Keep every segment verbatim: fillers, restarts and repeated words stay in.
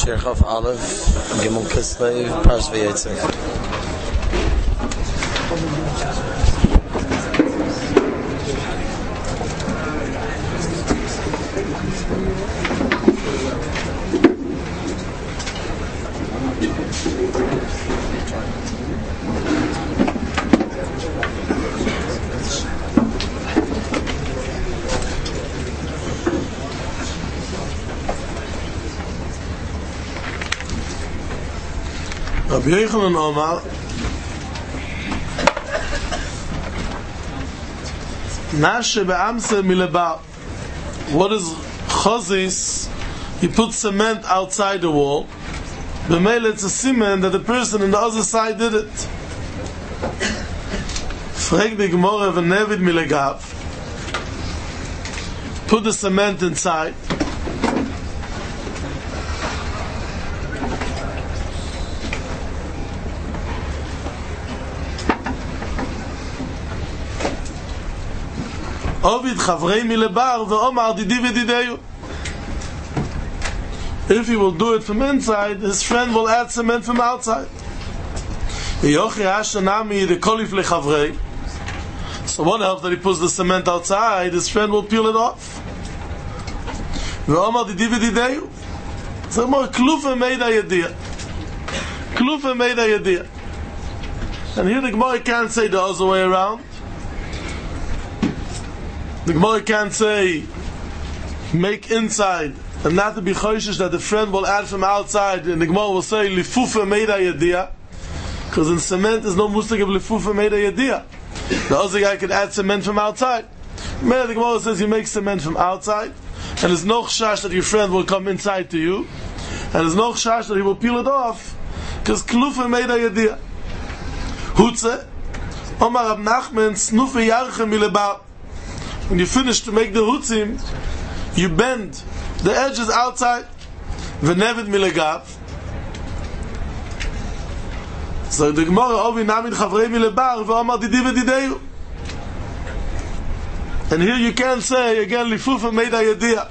Shirchov Aleph, Gimel Kislev, Parsh V'Yetzer. Rabbi Yochanan Omar Nashe be'amse milebar. What is chazis? He puts cement outside the wall. B'meile it's a siman that the person on the other side did it. Frag the Gemara v'nevid milegav. Put the cement inside. Ovid chavrei milebar ve'omar didi v'dideyu. If he will do it from inside, his friend will add cement from outside. Yochi hashanami the kolif lechavrei. So what helps that he puts the cement outside? His friend will peel it off. Ve'omar didi v'dideyu. So more klufa made a yediyah. Klufa made a yediyah. And here the Gemara can't say the other way around. The Gemara can't say make inside and not to be choishish that the friend will add from outside, and the Gemara will say lifufa meida yediyah, because in cement there's no mustig of lifufa meida yediyah. The other guy could add cement from outside. The Gemara says you make cement from outside, and there's no chash that your friend will come inside to you, and there's no chash that he will peel it off, because klufa meida yediyah. Hutze Omar Rab Nachman snufe yarchem milebar. When you finish to make the hutzim, you bend the edges outside. V'nevid milegav. So the Gemara ovi namid chavrei milebar v'omar didi v'dideyu. And here you can say again lifufa meida yediyah.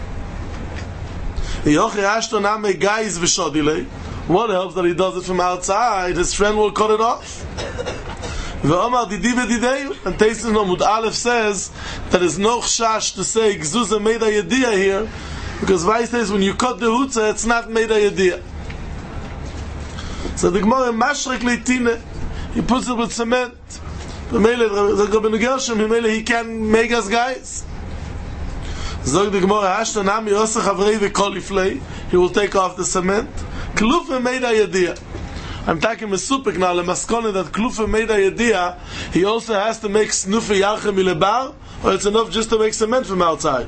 Yochi ashto name gais v'shodilei. What helps that he does it from outside? His friend will cut it off. Ve'omar didi v'dideyu. And Teisus Nomud Aleph says that there's no chash to say gzuza meida yediyah here, because Vai says when you cut the hutza, it's not meida yediyah. So the Gemara mashrek leitine, he puts it with cement. The Rabbeinu Gershom, he can make us guys. Zog the Gemara hashta nami osa chavrei v'koliflei. He will take off the cement. Klufa meida yediyah. I'm talking mesupik now, lemaskone that klufa meida yediyah, he also has to make snufi yarchem milebar, or it's enough just to make cement from outside.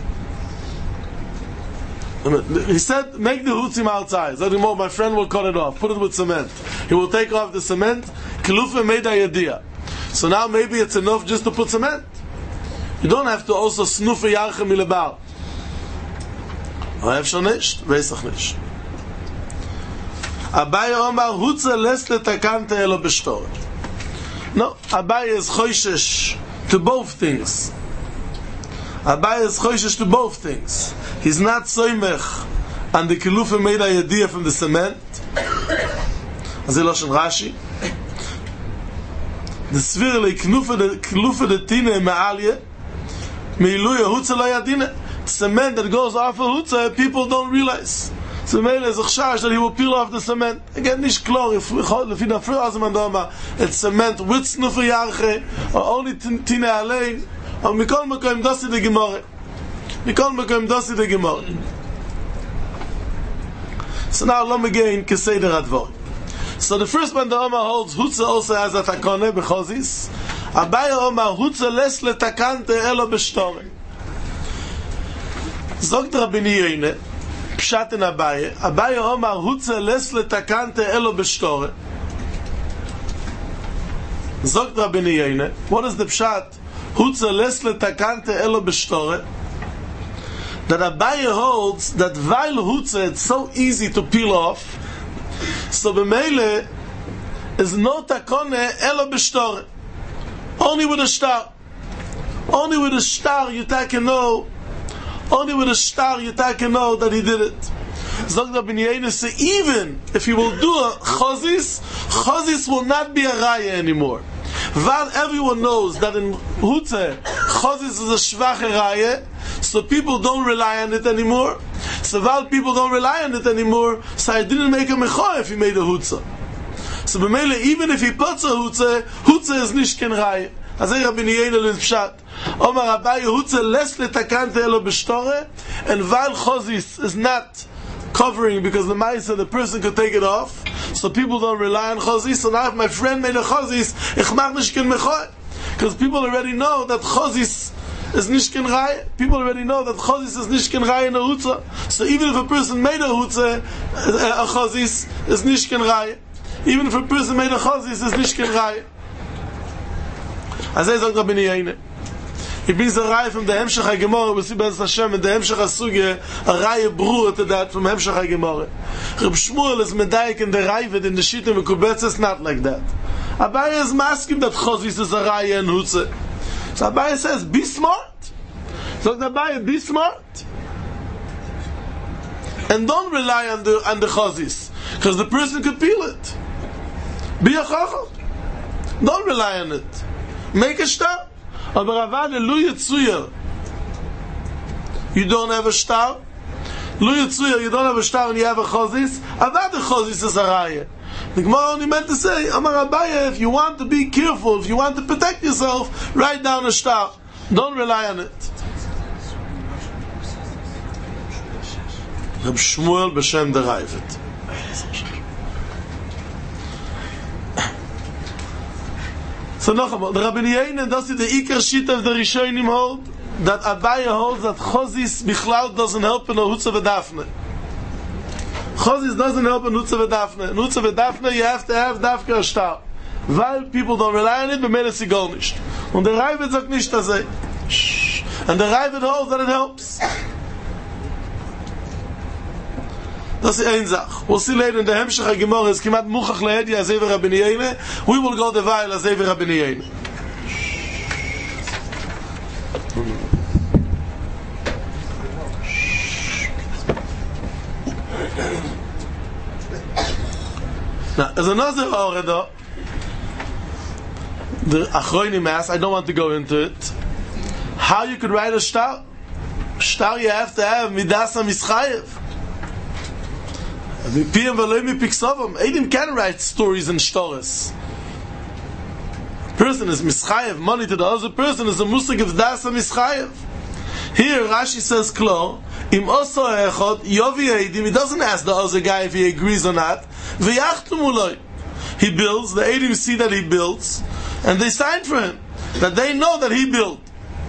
He said, make the hutzim outside. So more, my friend will cut it off, put it with cement. He will take off the cement, klufa meida yediyah. So now maybe it's enough just to put cement. You don't have to also snufi yarchem milebar. Ohev shonisht, veisach nisht. Abaye Omar hutza les letakante elo b'shtor. No, Abaye is choishish to both things. Abaye is choishish to both things. He's not soymech on the kilufa meida yediyah from the cement. As Lashon Rashi. The svir le kilufa de kilufa de tine me'alye meiluya hutza lo yadine. Cement that goes off a hutza, people don't realize. So Mele is a chash that he will peel off the cement. Again, nish klor, if we call it, it's cement with snufa yarche, or only tine alein, or mikol mekoim dosi de gemore. Mikol mekoim dosi de gemore. So now, let me again, keseder advor. So the first one, the Omar holds, Hutza also has a takone, bechozis. Abaye Omar, Hutza les letakante elo beshtore. Zogt Rabbeinu Yoine, Pshat in Abaye. Abaye Omar hutze les letakante elo beshtore. Zogt Rabbeinu Yoine. What is the Pshat? Hutze les letakante elo beshtore. That Abaye holds that while hutze it's so easy to peel off, so b'meile is no takone elo beshtore. Only with a star. Only with a star you take and know. Only with a star you take and know that he did it. Zog da bin Yeina say, even if he will do a chazis, chazis will not be a raya anymore. While everyone knows that in Hutze, chazis is a shvache raya, so people don't rely on it anymore. So while people don't rely on it anymore, so I didn't make a mechoy if he made a Hutze. So b'meile, even if he puts a Hutze, Hutze is nicht ken raya. Azay Rabbi Yeina lin pshat. Omar Abaye Hutze les letakante elo b'shtore, and while chazis is not covering because the ma'isa, the person could take it off, so people don't rely on chazis. So now if my friend made a chazis, ich mach nicht ken mechoy, because people already know that chazis is nicht ken raya. People already know that chazis is nicht ken raya in a hutza. So even if a person made a hutza, a chazis is nicht ken raya. Even if a person made a chazis is nicht ken raya. As I said, Rabbi Yeina, he brings a raya from the Hemshech HaGemorah, we see Be'ez Hashem, and the Hemshech HaSugya, a raya brura to that from Hemshech HaGemorah. Reb Shmuel is medayik in the Raivid, in the Shita Mekubetz, it's not like that. Abaye is masking that chazis is a raya and hutza. So Abaye says, be smart. So Abaye, be smart. And don't rely on the on the chazis, because the person could peel it. Be a chacham. Don't rely on it. Make a shtar. Aber Ravane, lu yitzuya. You don't have a shtar. Lu yitzuya, you don't have a shtar and you have a chazis. Avad the chazis is a raya. The Gemara only meant to say, Amar Abaye, if you want to be careful, if you want to protect yourself, write down a shtar. Don't rely on it. Reb Shmuel b'shem the Raivid. So noch einmal, the Rabbi Yeina, that's the Ikar Shita of the Rishonim hold, that Abaye holds that chazis bichlal doesn't help in a Hutza v'dafne. Chazis doesn't help in Hutza v'dafne. In Hutza v'dafne, you have to have dafke a shtar. While people don't rely on it, b'mele sigol nicht. Und der Raivid sagt nicht das. And the Raivid holds that it helps. Das ist eine Sache. We'll see later in the Hemshech HaGemorah, it's kimat muchach lehedi azei Rabbi Yeina. We will go the while azei Rabbi Yeina. Now, there's another order. The Achronim asks, I don't want to go into it, how you could write a shtar. Shtar you have to have midas ha-mischayev. Eidim can write stories and stories. Person is mischayev money to the other person is a musig of dasa mischayev. Here Rashi says klo im oso echod yovi eidim. He doesn't ask the other guy if he agrees or not. V'yachtum uloi. He builds. The eidim see that he builds, and they sign for him that they know that he built.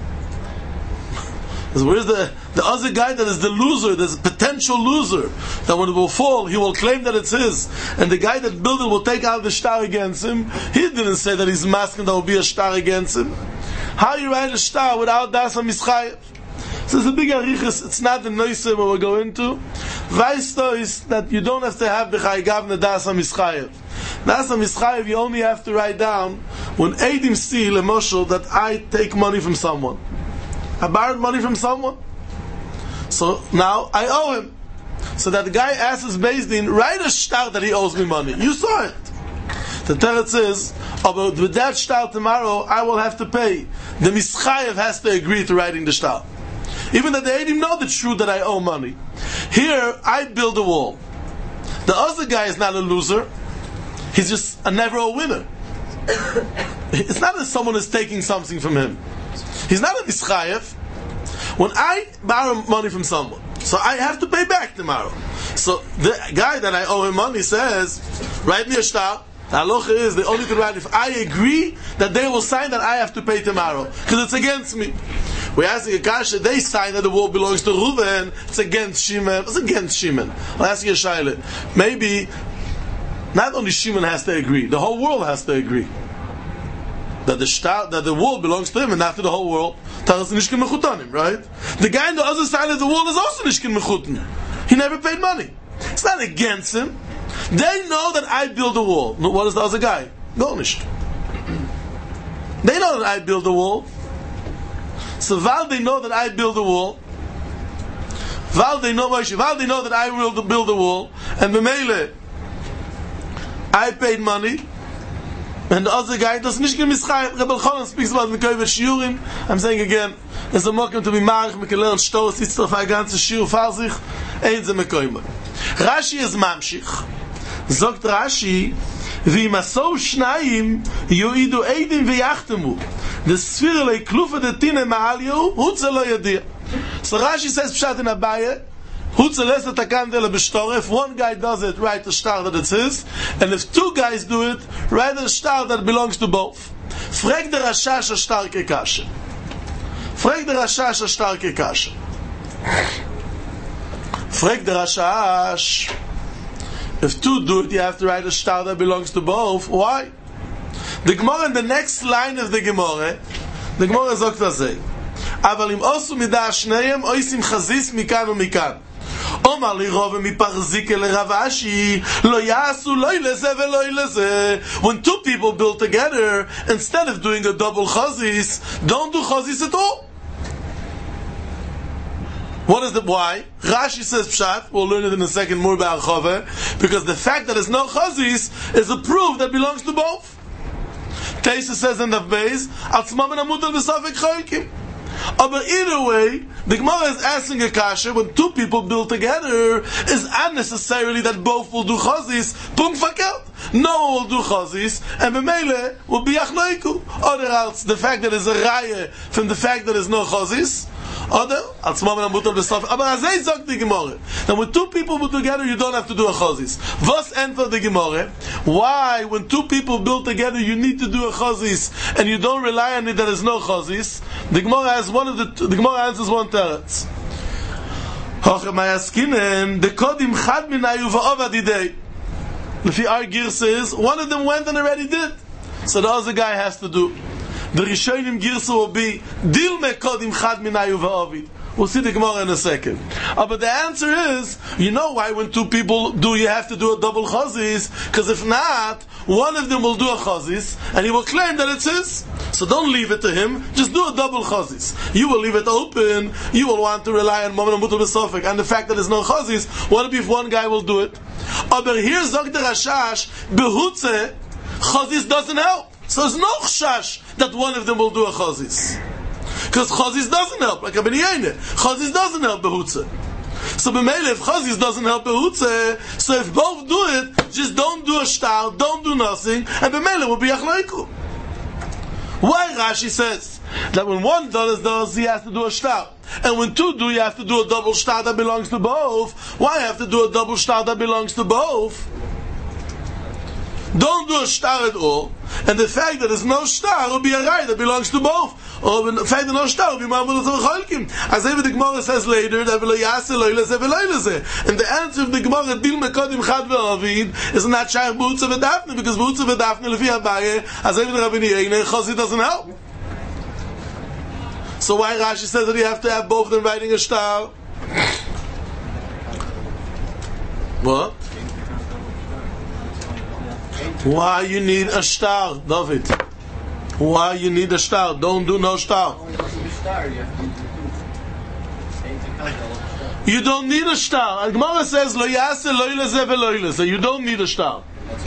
Where's the the other guy that is the loser, there's a potential loser, that when it will fall, he will claim that it's his, and the guy that built it will take out the shtar against him. He didn't say that he's masking that will be a shtar against him. How you write a shtar without dasa mischayev? So it's a big arichas, it's not the noise what we'll go into. Vaisto is that you don't have to have b'chayigavna dasa mischayev. Dasa mischayev you only have to write down when eidim steal a moshel that I take money from someone. I borrowed money from someone, so now I owe him. So that the guy asks his Beis Din, write a shtar that he owes me money. You saw it. The Teretz says, oh, but with that shtar tomorrow, I will have to pay. The Mischayev has to agree to writing the shtar. Even that they didn't know the truth that I owe money. Here, I build a wall. The other guy is not a loser. He's just a never a winner. It's not that someone is taking something from him. He's not a mischayev. When I borrow money from someone, so I have to pay back tomorrow. So the guy that I owe him money says, write me a shtar. The halacha is they only can write if I agree that they will sign that I have to pay tomorrow, because it's against me. We ask the Akasha, they sign that the wall belongs to Reuven, it's against Shimon. It's against Shimon. I'll ask you a shaila. Maybe not only Shimon has to agree, the whole world has to agree that the shtar, that the wall belongs to him and not to the whole world. Right? The guy on the other side of the wall is also nishkin mechuten. He never paid money. It's not against him. They know that I build a wall. What is the other guy? Gornished. They know that I build a wall. So while they know that I build a wall, While they know Moshe, while they know that I will build a wall, and the Mele, I paid money, and the other guy does not give me schayim. Rebbe Elchanan speaks about the Kovet Shiurim. I'm saying again, it's a mokum to be marich, we can learn shtos, it's to find ganze Shiur for sich, ein ze mekoyma. Rashi is mamshich. Zogt Rashi, vi maso shnayim, yoidu eidim veyachtemu. The sphirele klufa de tine ma'alio, hutze lo yadir. So Rashi says pshat in Abaye, hutze lesa takandele b'shtor. If one guy does it, write the star that it's his, and if two guys do it, write the star that belongs to both. Frag der Rashash a starke kashe. Frag der Rashash a starke kashe. Frag der Rashash. If two do it, you have to write a star that belongs to both. Why? The Gemara in the next line of the Gemara, the Gemara sagt das say. אבל אם עשו מידה שניהם, עושים חזיס מכאן ומכאן. אומר לי רוב מפרזיק אל רב אשי, לא יעשו לא לזה ולא לזה. When two people build together, instead of doing a double chazis, don't do chazis at all. What is the why? Rashi says pshat. We'll learn it in a second more about Chove, because the fact that there's no chazis is a proof that belongs to both. Taisa says in the base, atzmam and amutal b'safek cholkim. But either way, the Gemara is asking a kasha when two people build together is unnecessarily that both will do chazis. Punkt fakelt. No one will do chazis, and b'meile will be achleiku. Or else the fact that there's a raya from the fact that there's no chazis. Oder? Als Mama and Mutter besaf. Aber azay sagt die Gemara. Now when two people put together, you don't have to do a chazis. Was enter the Gemara? Why, when two people build together, you need to do a chazis, and you don't rely on it that there's no chazis? The Gemara has one of the. The Gemara answers one teretz. Hochemayaskinen the kodim chad minayu va'ovadidei. If our gear says one of them went and already did, so the other guy has to do. The Rishonim Girsa will be Dil Mekodim Chad Minayu Va'ovid. We'll see the Gemara in a second. Uh, but the answer is, you know why when two people do, you have to do a double chazis? Because if not, one of them will do a chazis, and he will claim that it's his. So don't leave it to him, just do a double chazis. You will leave it open, you will want to rely on Mammon Mutal B'Sofek, and the fact that there's no chazis, what if one guy will do it? Uh, but here, Zog the Rashash, Behutze, chazis doesn't help. So there's no chash that one of them will do a chazis. Because chazis doesn't help, like a beniyene. Chazis doesn't help behutze. So b'meile, if chazis doesn't help behutze, so if both do it, just don't do a shtar, don't do nothing, and b'meile will be achleiku. Why Rashi says that when one does does, he has to do a shtar, and when two do, you have to do a double shtar that belongs to both. Why have to do a double shtar that belongs to both? Don't do a shtar at all, and the fact that there's no shtar will be a rai that belongs to both. Or the fact that no shtar will be ma'amud l'cholkim. As even the Gemara says later, that v'lo yaseh lo yilazeh v'lo yilazeh. And the answer of the Gemara, dil mekodim chad ve'avid, is not shaykh b'utza v'dafne, because b'utza v'dafne lefi Abaye, as even the Rabbi Yeine, chazi doesn't help. So why Rashi says that you have to have both of them writing a shtar? What? Why you need a star, David? Why you need a star? Don't do no star. You don't need a star. Gemara says lo yaseh lo yilazeh v'lo yilazeh. You don't need a star.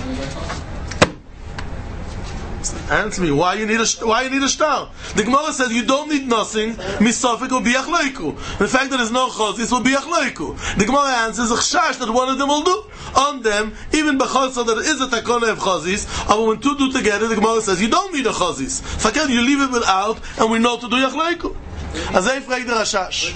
Answer me. Why you need a why you need a star? The Gemara says you don't need nothing. Misafik will be achleiku. The fact that there's no chazis will be achleiku. The Gemara answers a chash that one of them will do on them, even b'chazis that is a takona of chazis. But when two do together, the Gemara says you don't need a chazis. Fakir, you leave it without, and we know to do achleiku. As I frag the Rashash.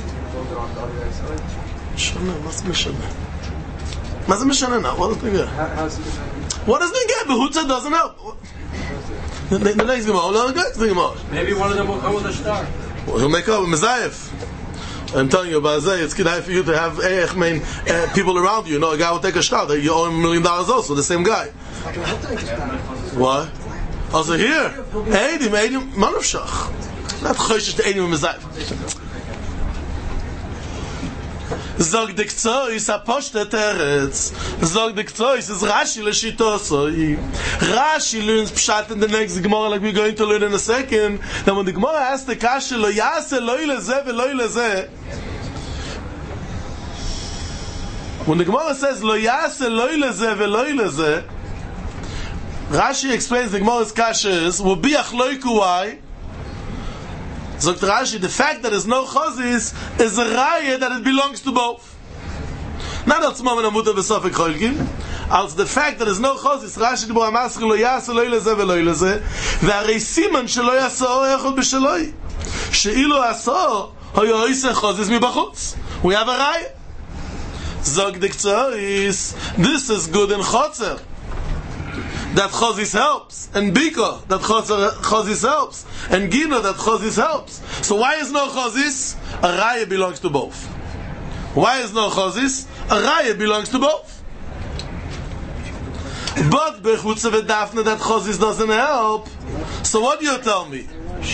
Shana, what's mishana? What's mishana now? What does it get? What does it get? Behutza doesn't help. The, the next Gemara, the next Gemara. Maybe one of them will come with a star. Well, he'll make up a Mizayef. I'm telling you about Zay, it's good for you to have eh, main, uh, people around you. You know, a guy will take a star. You owe him a million dollars also, the same guy. What? Also here, Eidim, Eidim, Manavshach. Not Choshish to Eidim Mizayef. Zog dik tzois a poshte teretz. Zog dik tzois is Rashi l'shitosoi. Rashi learns pshat in the next Gemara, like we're going to learn in a second. That when the Gemara asks the kasha lo yaseh lo yilazeh v'lo yilazeh, When the Gemara says lo yase lo leze velo leze, Rashi explains the Gemara's kasha is will be achloiku why. Sagt Rashi, the fact that there's no chazis is a raya that it belongs to both. Not als Mama Namuta v'Safek Cholkin, als the fact that there's no chazis. Rashi d'bo amaskir lo yase lo leze velo leze, ve'arei siman shelo yase o echod b'sheloi, she'ilu aso hoyo oise chazis mibachutz. We have a raya. Zog diktzor, this is good in chotzer. That chazis helps, and biko that chazis helps, and gino that chazis helps. So why is no chazis? A raya belongs to both. Why is no chazis? A raya belongs to both. But bechutza v'dafna that chazis doesn't help. So what do you tell me?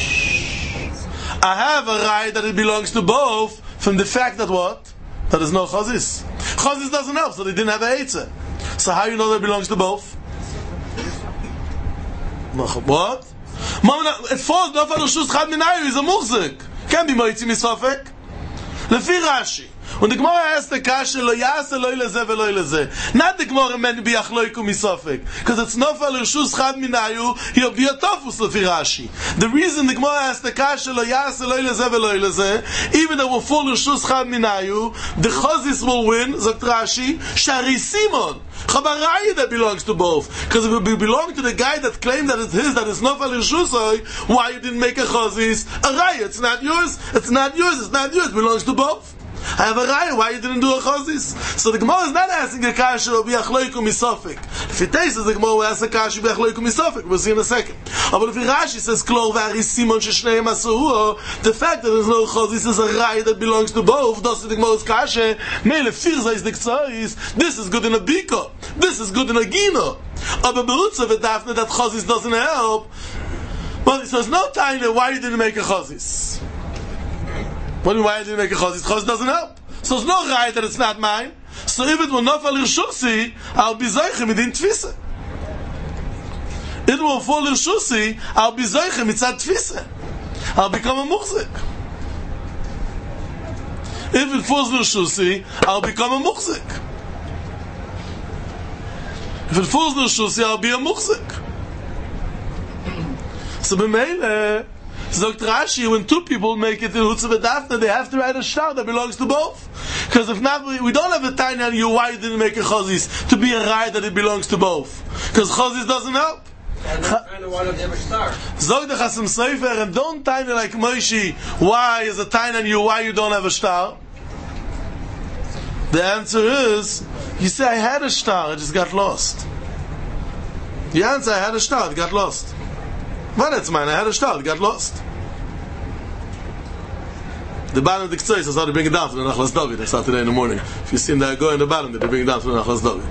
I have a raya that it belongs to both from the fact that what? That is no chazis. Chazis doesn't help, so they didn't have a eitzah. So how you know that it belongs to both? What? It falls not for the Rishus Chad Minayu, he's a muhzik. Can't be moitzi misafek. Lefi Rashi. When the Gemara asks the kasha, lo yase lo leze velo leze. Not the Gemara meant to be achloiku misafek. Because it's not for the Rishus Chad Minayu, he'll be a tofus lefi Rashi. The reason the Gemara asks the kasha, lo yase lo leze velo leze, even though we're full Rishus Chad Minayu, the chazis will win, Zakt Rashi, Shari Simon. Chabaraya that belongs to both. Because if it belonged to the guy that claimed that it's his, that it's not Falishusai, why you didn't make a chazis? A raya, it's not yours, it's not yours, it's not yours, it belongs to both. I have a raya, why you didn't do a chazis? So the Gemara is not asking a kasha to be achloiku misofik. If it tastes the Gemara will ask a kasha to be achloiku misofik. We'll see in a second. But if Rashi says klor v'ari simon sheshneim asuhu, the fact that there's no chazis is a raya that belongs to both. Thus the Gemara's kasha, mele firza is the k'tzais, this is good in a biko, this is good in a gino. Aber berutza v'dafne that chazis doesn't help. But it says no time why you didn't make a chazis. What do you mean, why did you make a chazis? Chazis doesn't help. So it's no right that it's not mine. So if it will not fall Irshusi, I'll be Zaychem midin Tfisa. It will fall Irshusi, I'll be Zaychem mitzad Tfisa. I'll become a muhzik. If it falls Irshusi, I'll become a muhzik. If it falls Irshusi, I'll be a muhzik. So b'meile, Zogt Rashi, when two people make it in Hutzav Dafna, they have to write a shtar that belongs to both. Because if not, we don't have a tiny on you why you didn't make a chazis to be a raya that it belongs to both. Because chazis doesn't help. Zog the Chasam Sofer, and don't tiny like Moshe, why is a tiny on you why you don't have a shtar? The answer is, you say I had a shtar, it just got lost. The answer, I had a shtar, it got lost. Well, that's mine. I had a shtar, it got lost. The bottom of the K'tzois is how to bring it down to the Nachlas David. I saw today in the morning. If you see that go in the bottom, they bring it down to the Nachlas David.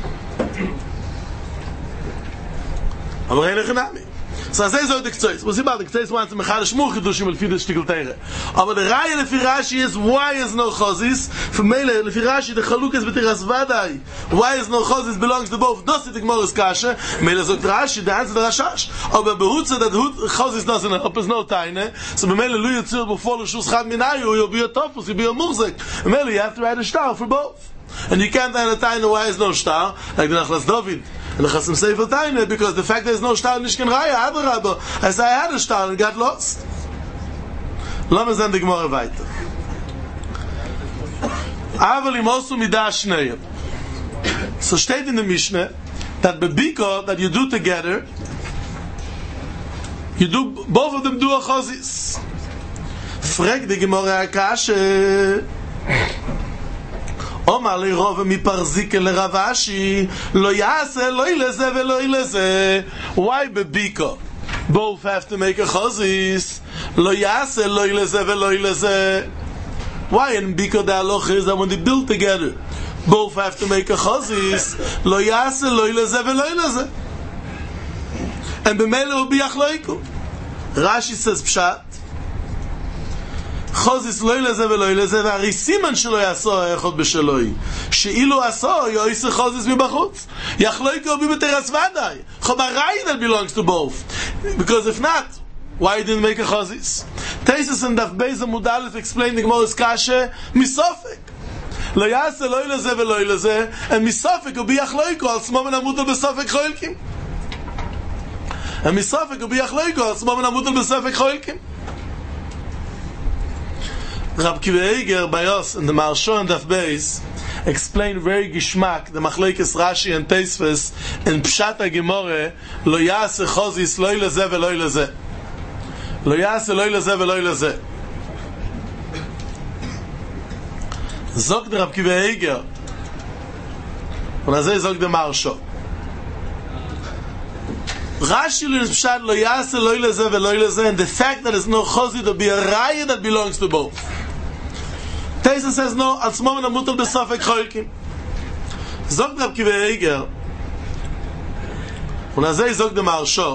Aber eine Genami. So I say so the K'tzois. We'll see about the K'tzois wants to make a shmur kedushim al fides shtikl teire. Aber the Raya lefi Rashi is why is no chazis? For Mele lefi Rashi the chaluk is b'tiras vadai. Why is no chazis belongs to both. Das is the Gemara's kasha. Mele zog Rashi the answer the Rashash. Aber behutza that chazis doesn't help is no taine. So Mele lu yitzir before the shus chad minayu you'll be a tofus you'll be a muhzik. Mele you have to write a shtar for both. And you can't write a taine why is no shtar like the Nachlas David. And the Chasam Sofer Taina, because the fact there's no shtar nishken raya, adarabba. I say I had a shtar and got lost. Lama zan the Gemara weiter. Aval imosu midah shneim. So steht in the Mishnah that bebiko that you do together, you do both of them do a chazis. Frag the Gemara akashe. Omar li rove mi parzik le Ravashi lo yase lo ileze velo ileze. Why bebiko? Both have to make a chazis. Lo yase lo ileze velo ileze. Why in biko the halacha is that when they build together, both have to make a chazis. Lo yase lo ileze velo ileze. And b'meile will be achloiku. Rashi says pshat. Chazis lo ileze velo ileze v'ari siman shelo yaso echod b'sheloi she'ilu aso yoyse chazis mibachutz yachloiku will be b'teras vadai chobarai that belongs to both, because if not, why you didn't make a chazis? Teisus and Daf Beis Amud Aleph explain the Gemara's kasha misofik. Lo yase lo leze ve lo leze, and misafek will be achloiko al smomen amutal besafek choilkim. And misafek will be achloiko al smomen amutal besafek choilkim. Rab Kiva Eiger by us in the Maharsha and Daf Beis explained very gishmak the machlekes Rashi and Tosfos in Pshat HaGemorah lo yase chozis lo leze ve lo leze. Lo yase lo leze ve lo leze. Zog der Rab Kiva Eiger und azay zog der Maharsha. Rashi learns Pshat lo yase lo leze ve lo leze, and the fact that there's no chozi to be a raya that belongs to both. Taisa says no, al smomen amutal besafek choilkim. Zog der Rab Kiva Eiger und azay zog der Maharsha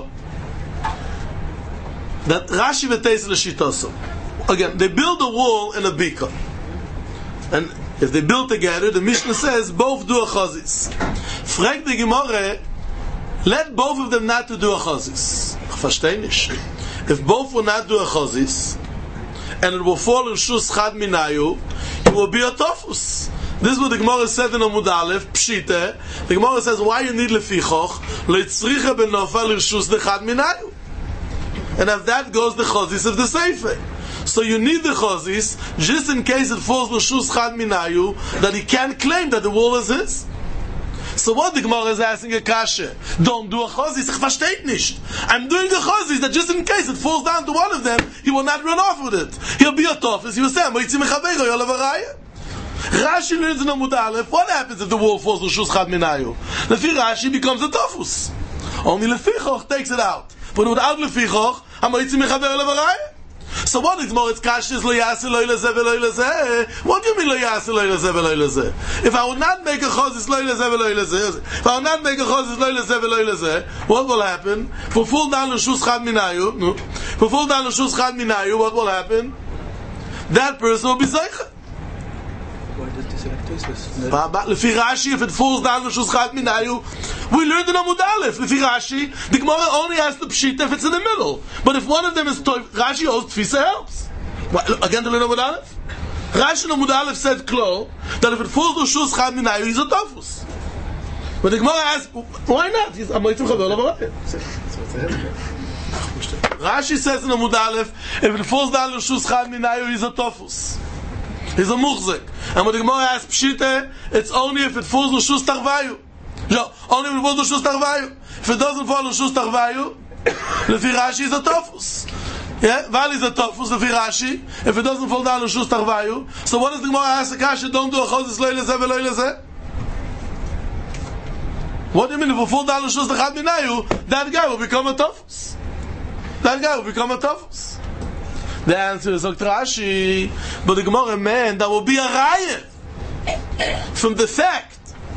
that Rashi ve Taisa l'shitoso. Again, they build a wall in a bika. And if they build together, the Mishnah says both do a chazis. Frag the Gemara, let both of them not to do a chazis. Ich verstehe nicht. If both will not do a chazis, and it will fall in shus chad minayu, it will be a tofus. This is what the Gemara said in Amud Aleph, Pshite. The Gemara says, why you need lefichoch? Leitzricha ben nofal in shus de chad minayu. And if that goes the chazis of the sefer. So you need the chazis, just in case it falls l'shus chad minayu, that he can't claim that the wall is his. So what the Gemara is asking a kasha? Don't do a chazis, ich versteht nicht. I'm doing a chazis that just in case it falls down to one of them, he will not run off with it. He'll be a tofus, he will say, moitzi mechabeiro, yolav haraya. Rashi learns in Amud Aleph, what happens if the wall falls l'shus chad minayu? Lefi Rashi becomes a tofus. Only lefichoch takes it out. But without lefichoch, moitzi mechabeiro, yolav haraya. So what is more? It's kashis lo yase lo leze ve lo leze. What do you mean lo yase lo leze ve lo leze? If I would not make a chazis lo leze ve lo leze, if I would not make a chazis lo leze ve lo leze, what will happen? For full down l'shus chad minayu, no. For full down l'shus chad minayu, what will happen? That person will be zeicha. Why does this select Tosfos? Lefi Rashi, if it falls down l'shus chad minayu, we learned in Amud Aleph. Lefi Rashi, the Gemara only has the pshita if it's in the middle. But if one of them is toif, Rashi owes tfisa helps. Again, to learn Amud Aleph. Rashi in Amud Aleph said klo that if it falls l'shus chad minayu, he's a tofus. But the Gemara asks, why not? He's a moitzim chaver l'varayah. Rashi says in Amud Aleph, if it falls down l'shus chad minayu, he's a tofus. He's a muchzik. And when the Gemara asks pshita, it's only if it falls l'shus tarvayu. So, only if it falls l'shus tarvayu. If it doesn't fall l'shus tarvayu, lefi Rashi is a tofus. Yeah, Val is a tofus, lefi Rashi. If it doesn't fall down l'shus tarvayu, so what does the Gemara ask the kasha? Don't do a chozis lo lezeh ve lo lezeh. What do you mean if it fall down l'shus chad minayu? That guy will become a tofus. That guy will become a tofus. The answer is Rashi, but the Gemara man that will be a raya from the fact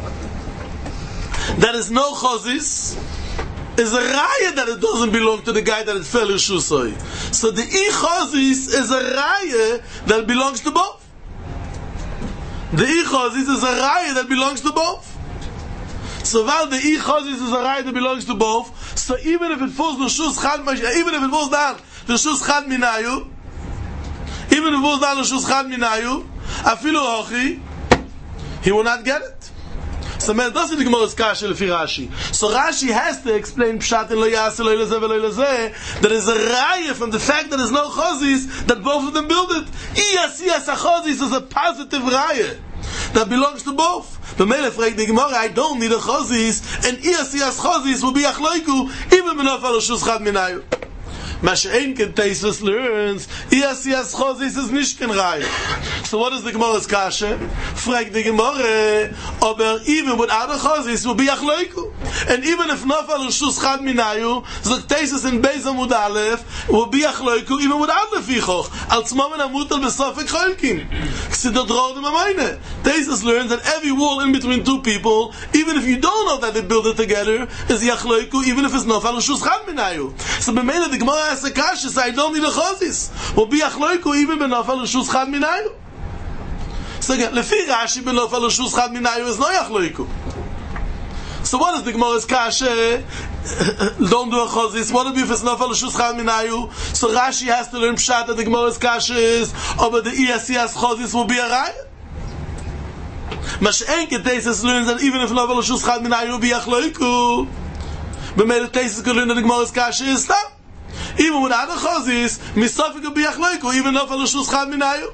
that is no chazis is a raya that it doesn't belong to the guy that it fell in shusoi. So the I chazis is a raya that belongs to both. The I chazis is a raya that belongs to both. So while the I chazis is a raya that belongs to both, so even if it falls the shus chad, even if it falls down the shus chad minayu, even if it falls down the shus chad minayu, afilu hochi, he will not get it. So man doesn't the Gemara's kasha lefi Rashi. So Rashi has to explain pshat in lo yase lo lezeh ve lo lezeh that is a raya from the fact that there's no chazis that both of them build it. Iyas iyas chazis is a positive raya that belongs to both. The Melech fragt the Gemara, I don't need a chazis, and iyas iyas chazis will be achloiku even b'nofal l'shus chad minayu. Masha'en ken Tosfos learns iyas iyas chazis is nicht ken raya. So what is the Gemara's kasha? Fragt the Gemara, aber even without a chazis will be achloiku. And even if nofal l'shus chad minayu, zok Tosfos in Beis Amud Aleph will be achloiku even without lefichoch. Al tzmamen amutal besafek cholkim. K'sidot rodim amayne. Tosfos learns that every wall in between two people, even if you don't know that they build it together, is yachloiku even if it's nofal l'shus chad minayu. So b'meila the Gemara asks the kasha, so I don't need a chazis. Will be achloiku even b'nofal l'shus chad minayu. So again, lefi Rashi b'nofal l'shus chad minayu is no yachloiku. So what is the Gemara's kasha? Don't do a chazis. What if it's nofal l'shus chad minayu? So Rashi has to learn pshat that the Gemara's kasha is, oh, but the iyas iyas chazis will be a raya. Mashenke Tesis learns that even if Lavel Shus Chad Minayu be Achloiku, but made a Tesis could learn that the Gemara's Kasha is stop. Even without a Chazis, Misafik be Achloiku, even if Lavel Shus Chad Minayu.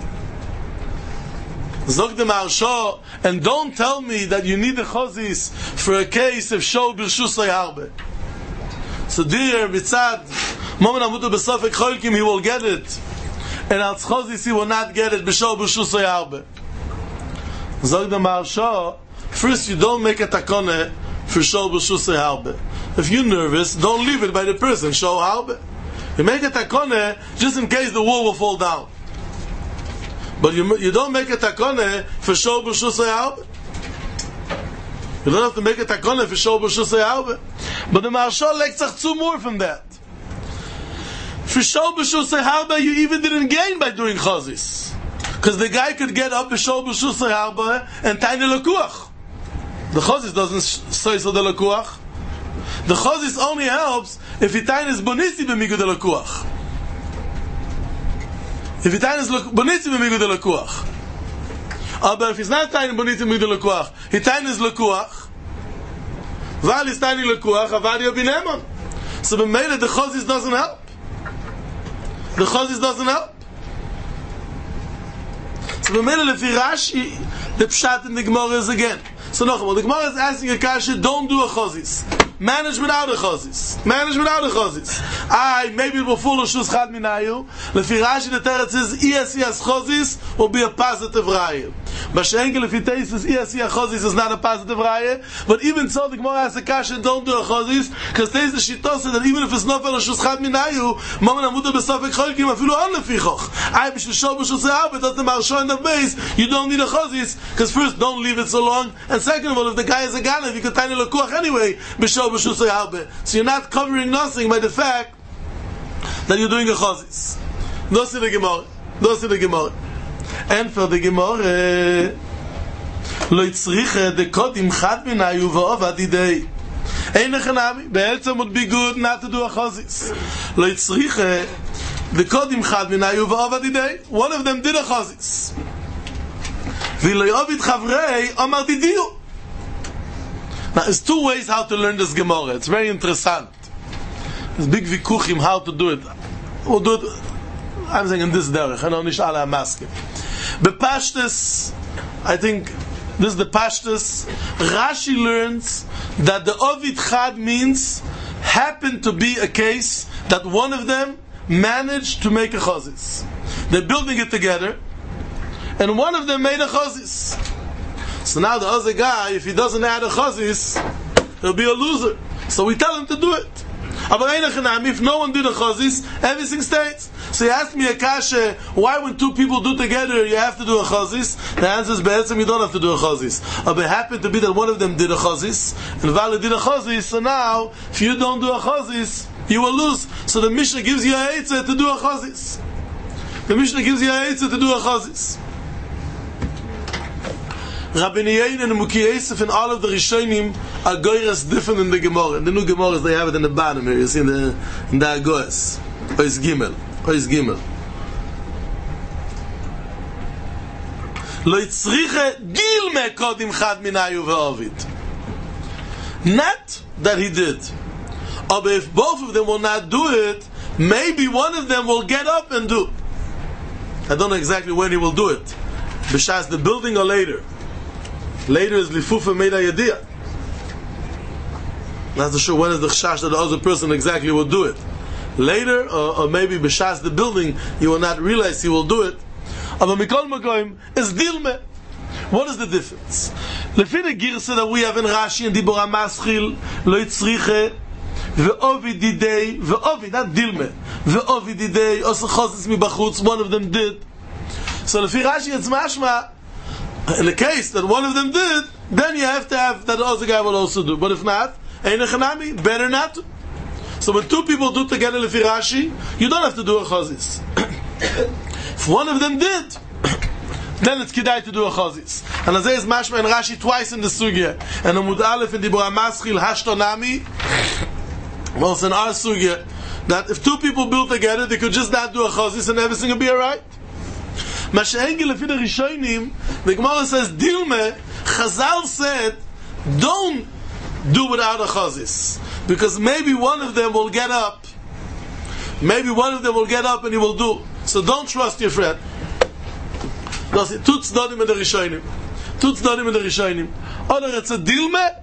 Zog the Maharsha, and don't tell me that you need a Chazis for a case of Shol B'Rshus Harbe. So dear Bitzad, Moment Amutu B'Safik Cholkim, he will get it. And als Chazis he will not get it b'shol b'shus harbe. Zog the Maharsha, first you don't make a takone for shol b'shus harbe. If you're nervous, don't leave it by the person shol harbe. You make a takone just in case the wall will fall down. But you you don't make a takone for shol b'shus harbe. You don't have to make a takone for shol b'shus harbe. But the Maharsha likes two more from that. For Shol B'Shus Harba, you even didn't gain by doing Chazis. Because the guy could get up B'Shol B'Shus Harba and Tiny Lekuach. The Chazis doesn't say so the Lekuach. The Chazis only helps if he Tiny is Bonisi B'Migu de Lekuach. If he Tiny is Bonisi B'Migu de Lekuach. But if he's not Tiny Bonisi B'Migu de Lekuach, he Tiny is Lekuach. Val is Tiny Lekuach, Avadio Binemon. So B'Meile the Chazis doesn't help. The Chazis doesn't help. So the middle of Rashi, the Pshat in the Gemara is again. So no, the Gemara is asking a kasha, don't do a Chazis. Manage without a Chazis. Manage without a Chazis. I maybe it will fall Shus Chad Minayu. Lefi Rashi the Teretz says, E S E as Chazis will be a positive raya. Bashenkel if it says E S E as Chazis is not a positive raya. But even so, the Gemara asks a kasha, don't do a Chazis, because there is the Shittos that even if it's not for Shus Chad Minayu, Maman Amuta B'Safek Cholkim afilu on Lefichoch. I be Shol B'Shus Harbe, that's the Maharsha in the base. You don't need a Chazis, because first, don't leave it so long, and second of all, if the guy is a Ganav, you could tiny Lekuach anyway, B'Shol B'Shus Harbe. So you're not covering nothing by the fact that you're doing a Chazis. Those are the Gemara. Those are the Gemara. And for the Gemara, Lo Yitzriche de Kodim Chad Minayu V'Ovad Idei. Ein Nechanami. Be'etzem would be good not to do a Chazis. Lo Yitzriche de Kodim Chad Minayu V'Ovad Idei. One of them did a Chazis. V'lo Yovid Chavrei Amar Didiu. Now, there's two ways how to learn this Gemara. It's very interesting. There's big vikuchim how to do it. We'll do it, I'm saying in this derech. I know nicht alle am Maske. Bepashtus, I think, this is the Pashtus. Rashi learns that the Ovid Chad means happened to be a case that one of them managed to make a Chazis. They're building it together, and one of them made a Chazis. So now the other guy, if he doesn't add a Chazis, he'll be a loser. So we tell him to do it. If no one did a Chazis, everything stays. So he asked me a kasha, why when two people do together you have to do a Chazis? The answer is Be'etzem you don't have to do a Chazis. But it happened to be that one of them did a Chazis, and Vali did a Chazis, so now, if you don't do a Chazis, you will lose. So the Mishnah gives you a Eitzah to do a Chazis. The Mishnah gives you a Eitzah to do a Chazis. Rabbi Yain and Muki Yosef and all of the Rishonim are goyres different in the Gemara. In the new Gemaras they have it in the bottom here. You see in the in the Agoas. Ois Gimel. Ois Gimel. Lo yitzriche gilme kodim chad minayu ve'ovid. Not that he did. But if both of them will not do it, maybe one of them will get up and do. I don't know exactly when he will do it. B'shas the building or later. Later is lifufa meida yediyah. Not so sure when is the chash that the other person exactly will do it. Later, or, or maybe b'shas the building, you will not realize he will do it. Aber mikol makoim is dilme. What is the difference? Lefi the girsa that we have in Rashi and Dibur HaMaschil, lo yitzriche ve'ovid didei ve'ovid, not dilme. Ve'ovid didei osa chositz mibachutz. One of them did. So lefi Rashi it's mashma. In the case that one of them did, then you have to have that the other guy will also do. But if not, ein echanami, better not to. So when two people do together lefi Rashi, you don't have to do a chazis. If one of them did, then it's kedai to do a chazis. And as is mashma in Rashi twice in the sugya, and Amud Aleph in Dibur HaMaschil hashtonami, also in our sugya, that if two people build together, they could just not do a chazis and everything will be alright. Masha'engel lefi the Rishonim, the Gemara says, Dilme, Chazal said, don't do without a chazis. Because maybe one of them will get up. Maybe one of them will get up and he will do. So don't trust your friend. Das ist tut's dort mit der Rishonim. Tut's dort mit der Rishonim. Oder it's a Dilme,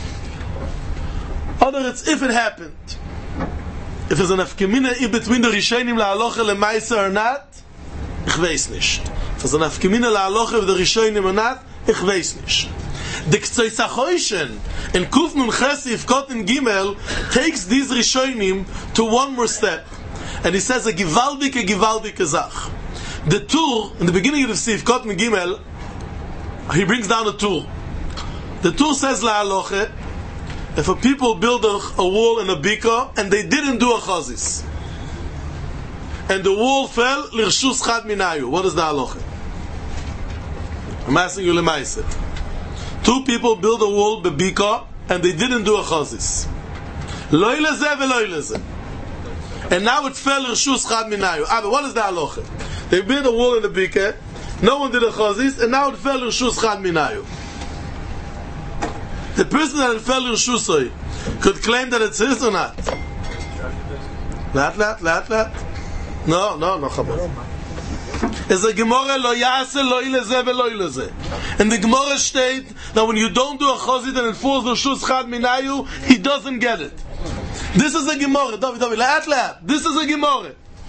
or it's if it happened. If there's an afkemina in between the Rishonim la'aloche le'maisa or not, ich weiß nicht. If there's an afkemina la'aloche with the Rishonim or not, ich weiß nicht. The K'tzoi Sachoishen in Kuf Nun Chesif Kotin Gimel takes these Rishonim to one more step. And he says a givaldik, a givaldik azach. The Tur, in the beginning of the Sif Kotin Gimel, he brings down a Tur. The Tur says la'aloche, if a people build a, a wall in a bika and they didn't do a chazis, and the wall fell, l'rshus chad minayu. What is the halacha? I'm asking you l'maiseh. Two people build a wall bebika and they didn't do a chazis. Lo ilazeh v'lo ilazeh. And now it fell l'rshus chad minayu. Ah, but what is the halacha? They built a wall in the bika, no one did a chazis, and now it fell l'rshus chad minayu. The person that fell in Shusoi could claim that it's his or not? Lat, lat, lat, lat. No, no, no, Chabad. It's a Gemara, lo yase, lo ileze, ve lo ileze. And the Gemara state that when you don't do a chazit and it falls in Shus Chad Minayu, he doesn't get it. This is a Gemara. David, David, lat, lat. This is a Gemara.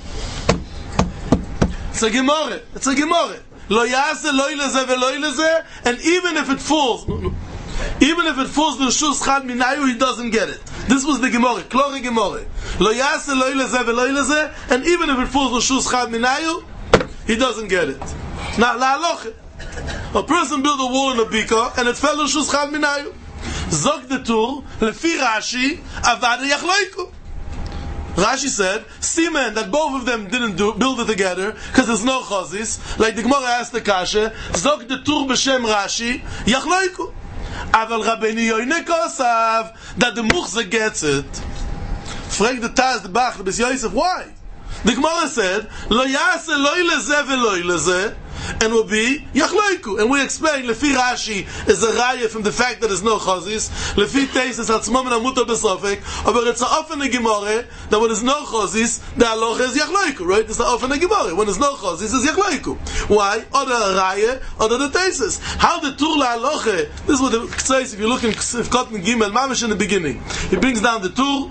It's a Gemara. It's a Gemara. Lo yase, lo ileze, ve lo ileze. And even if it falls... Even if it falls to Shus Chad Minayu, he doesn't get it. This was the Gemara, Klore Gemara. Lo yase, lo ilazeh, lo ilazeh, and even if it falls to Shus Chad Minayu, he doesn't get it. Now, la'aloche. A person built a wall in a bika, and it fell to Shus Chad Minayu. Zok the Tur, lefi Rashi, avada yachloiku. Rashi said, Simen, that both of them didn't do, build it together, because there's no chazis, like the Gemara asked the Kasha, Zok the Tur b'shem Rashi, yachloiku. Aval Rabbeinu Yoine Kosav, that the Muchze gets it. Frag the Taz, the Bach, the Bes Yosef, why? The Gemara said, Lo yase lo ilazeh ve lo ilazeh, and will be Yachloiku. And we explain, Lefi Rashi is a raya from the fact that there's no chazis. Lefi Teis is Hatzmam and Amuta Besofek. But it's often a Gemara that when there's no chazis, the halacha is Yachloiku, right? It's often a Gemara. When there's no chazis, it's Yachloiku. Why? Other raya, other the Teises. How the Tur la halacha? This is what the says if you look in Kotin Gimel, Mamish in the beginning. He brings down the Tur.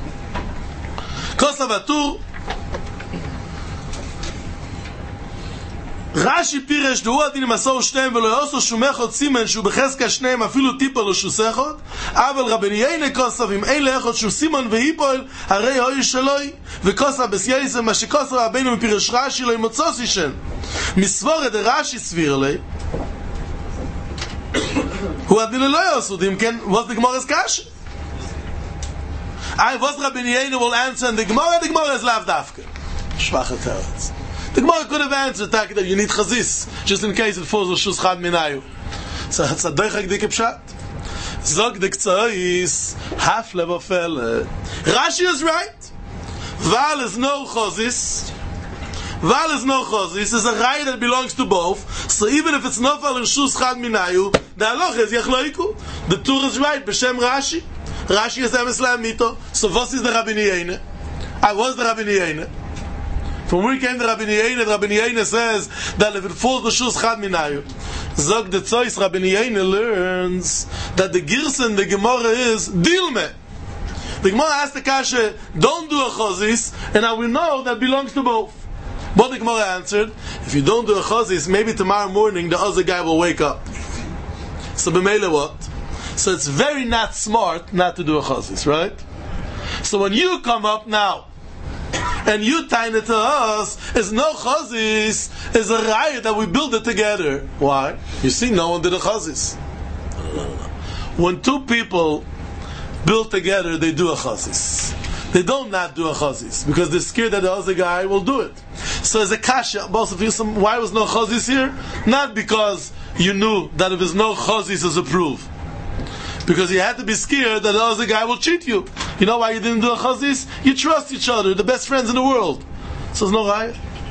Kosav HaTur. Rashi Piresh du adin masor shtem velo yoso shumechot simen shu bechezka shneim afilu tipa lo shusechot aval Rabbeinu Yoine Kosav im ein leechot shu simon vehipoel harei hoi sheloi vekosav bes Yosef ma shekosav Rabbeinu Piresh Rashi lo imotzosi shen misvoret Rashi svirlei hu adin lo yoso dim ken was the Gemara's kash I was Rabbeinu Yoine will answer and the Gemara the Gemara is lav dafke shvache teretz. The Gemara could have answered that you need chazis, just in case it falls with Shus Chad Minayu. So it's a doichak dik pshat. Zog dik tzois, half level fell. Rashi is right. Val is no chazis. Val is no chazis. It's a ray that belongs to both. So even if it's not fall in Shus Chad Minayu, the halacha is yachloiku. The Tur is right, b'shem Rashi. Rashi is emes la'amito. So what is the Rabbeinu Yoine? I was the Rabbeinu Yoine. From where came the Rabbeinu Yoine? Rabbeinu Yoine says that if it falls to Shus Chad Minayu, Zog the Tzois, Rabbeinu Yoine learns that the Girsen, the Gemara is Dilme. The Gemara asked the Kasha, don't do a chazis, and I will know that belongs to both. But the Gemara answered, if you don't do a chazis, maybe tomorrow morning the other guy will wake up. So b'meila what? So it's very not smart not to do a chazis, right? So when you come up now, and you tying it to us is no chazis, is a riot that we build it together. Why? You see, no one did a chazis. When two people build together, they do a chazis. They don't not do a chazis because they're scared that the other guy will do it. So as a kasha, both of you, some, why was no chazis here? Not because you knew that if there's no chazis is approved. Because you had to be scared that the other guy will cheat you. You know why you didn't do a chazis? You trust each other, the best friends in the world. So there's no raya.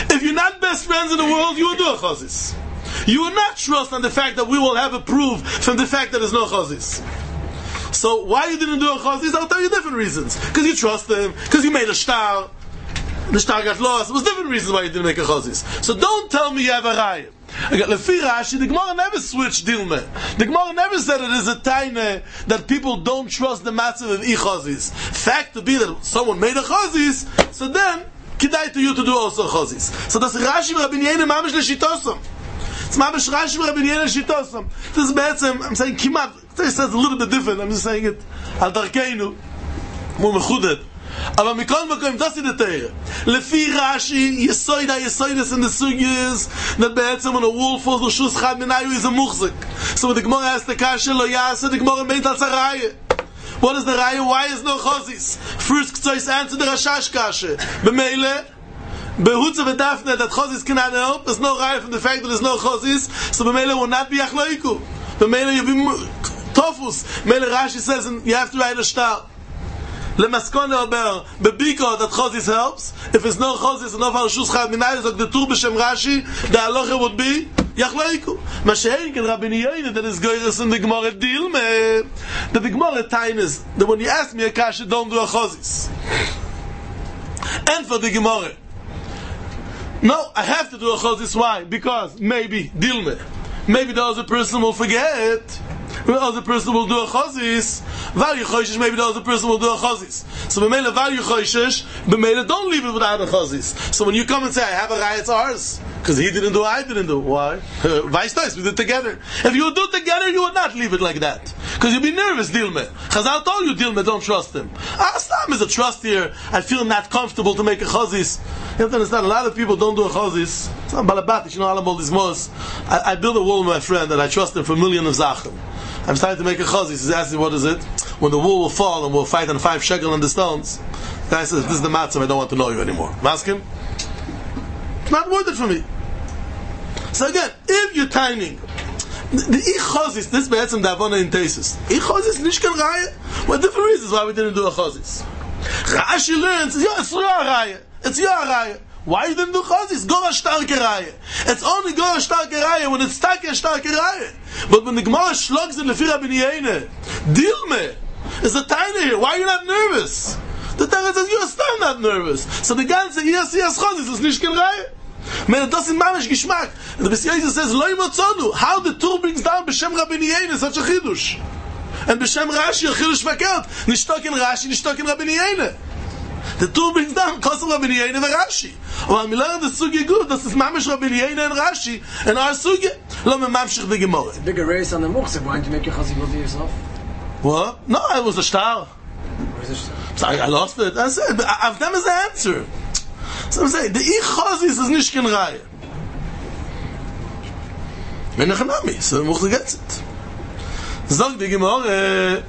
If you're not best friends in the world, you will do a chazis. You will not trust on the fact that we will have a proof from the fact that there's no chazis. So why you didn't do a chazis? I'll tell you different reasons. Because you trust them, because you made a star, the star got lost. It was different reasons why you didn't make a chazis. So don't tell me you have a raya. Lefi Rashi, the Gemara never switched dilme. The Gemara never said it is a taina that people don't trust the matzah of i-chazis. Fact to be that someone made a chazis, so then kidai to you to do also chazis. So that's Rashi Rabbi Yehuda mamish l'shitosam. It's mamish Rashi Rabbi Yehuda l'shitosam. This is be'etzem, I'm saying kimat. It says a little bit different. I'm just saying it al darkeinu more mechudet. Aber mikol makom, das ist the Teire. Lefi Rashi, Yesoida, Yesoidas in the sugyas, that be'etzem when a wolf falls l'shus chad minayu is a muchzik. So when the Gemara asks the kasha lo yasa, the Gemara meint al tzaraya. What is the raya? Why is no chazis? First Ktsois answer the Rashash kasha. B'meile, Behutza v'dafne, that chazis cannot help. There's no raya from the fact that there's no chazis, so b'meile will not be achloiku. B'meile you'll be tofus. Meile Rashi says you have to write a shtar. Lemaskon Elber, Bebiko, that Chozis helps. If it's no Chozis, no Farshus Chad Minay, so the Tur B'Shem Rashi, the halacha would be Yachleiku. Mashein can Rabbi Yehuda that is Goyres in the Gemara Dilme. That the Gemara time is that when you ask me a kasha, don't do a Chozis. And for the Gemara, no, I have to do a Chozis. Why? Because maybe Dilme, maybe the other person will forget. The other person will do a chazis. Value choishes, maybe the other person will do a chazis. So b'meila value choishes, b'meila don't leave it without a chazis. So when you come and say, I have a raya, it's ours. Because he didn't do it, I didn't do it. Why? Vice versa, we did it together. If you would do it together, you would not leave it like that. Because you'd be nervous, Dilme. Chazal told you, Dilme, don't trust him. Astam is a trust here. I feel not comfortable to make a chazis. You have to understand, a lot of people don't do a chazis. It's not balabatish, you know, all these mos. I, I build a wall with my friend, and I trust him for a million of zachim. I'm starting to make a chazis. He's asking, what is it? When the wall will fall and we'll fight on five shekel on the stones. The guy says, this is the matzah, I don't want to know you anymore. Ask him. It's not worth it for me. So again, if you're timing, the i-chazis, this be'etzem davona in tesis. I-chazis, nishkan raya. What different reasons why we didn't do a chazis? Rashi learns, it's your raya. It's your raya. Why you didn't do chazis? Go a starke raya. It's only go a starke raya when it's stuck a starke raya. But when the Gemara shlogs in Lefi Rabbi Yehuda, Dilme is a tiny here. Why are you not nervous? The Torah says you're still not nervous. So the guy says, yes, yes, chazis, it's nishkan raya. Man, it doesn't mamish gishmak. And the B'siyayis says, Loi motzonu. How the Tur brings down B'Shem Rabbi Yehuda such a chidush. And B'Shem Rashi, a chidush vakert. Nishtok in Rashi, nishtok in Rabbi Yehuda. The Tur brings down Kosel Rabbi Yehuda and Rashi. Well, we learn the sugya good. This is mamish Rabbi Yehuda and Rashi. And our sugya, lo me mamshich the Gemara. It's a bigger race on the Muchzik. Why didn't you make your chazig do yourself? What? No, it was a star. Where's the star? So I, I lost it. I said, I've them as the answer. So I'm saying, the ich-chazis is nishkin raya. Menachanami, so Muchzik gets it. Zog the Gemara.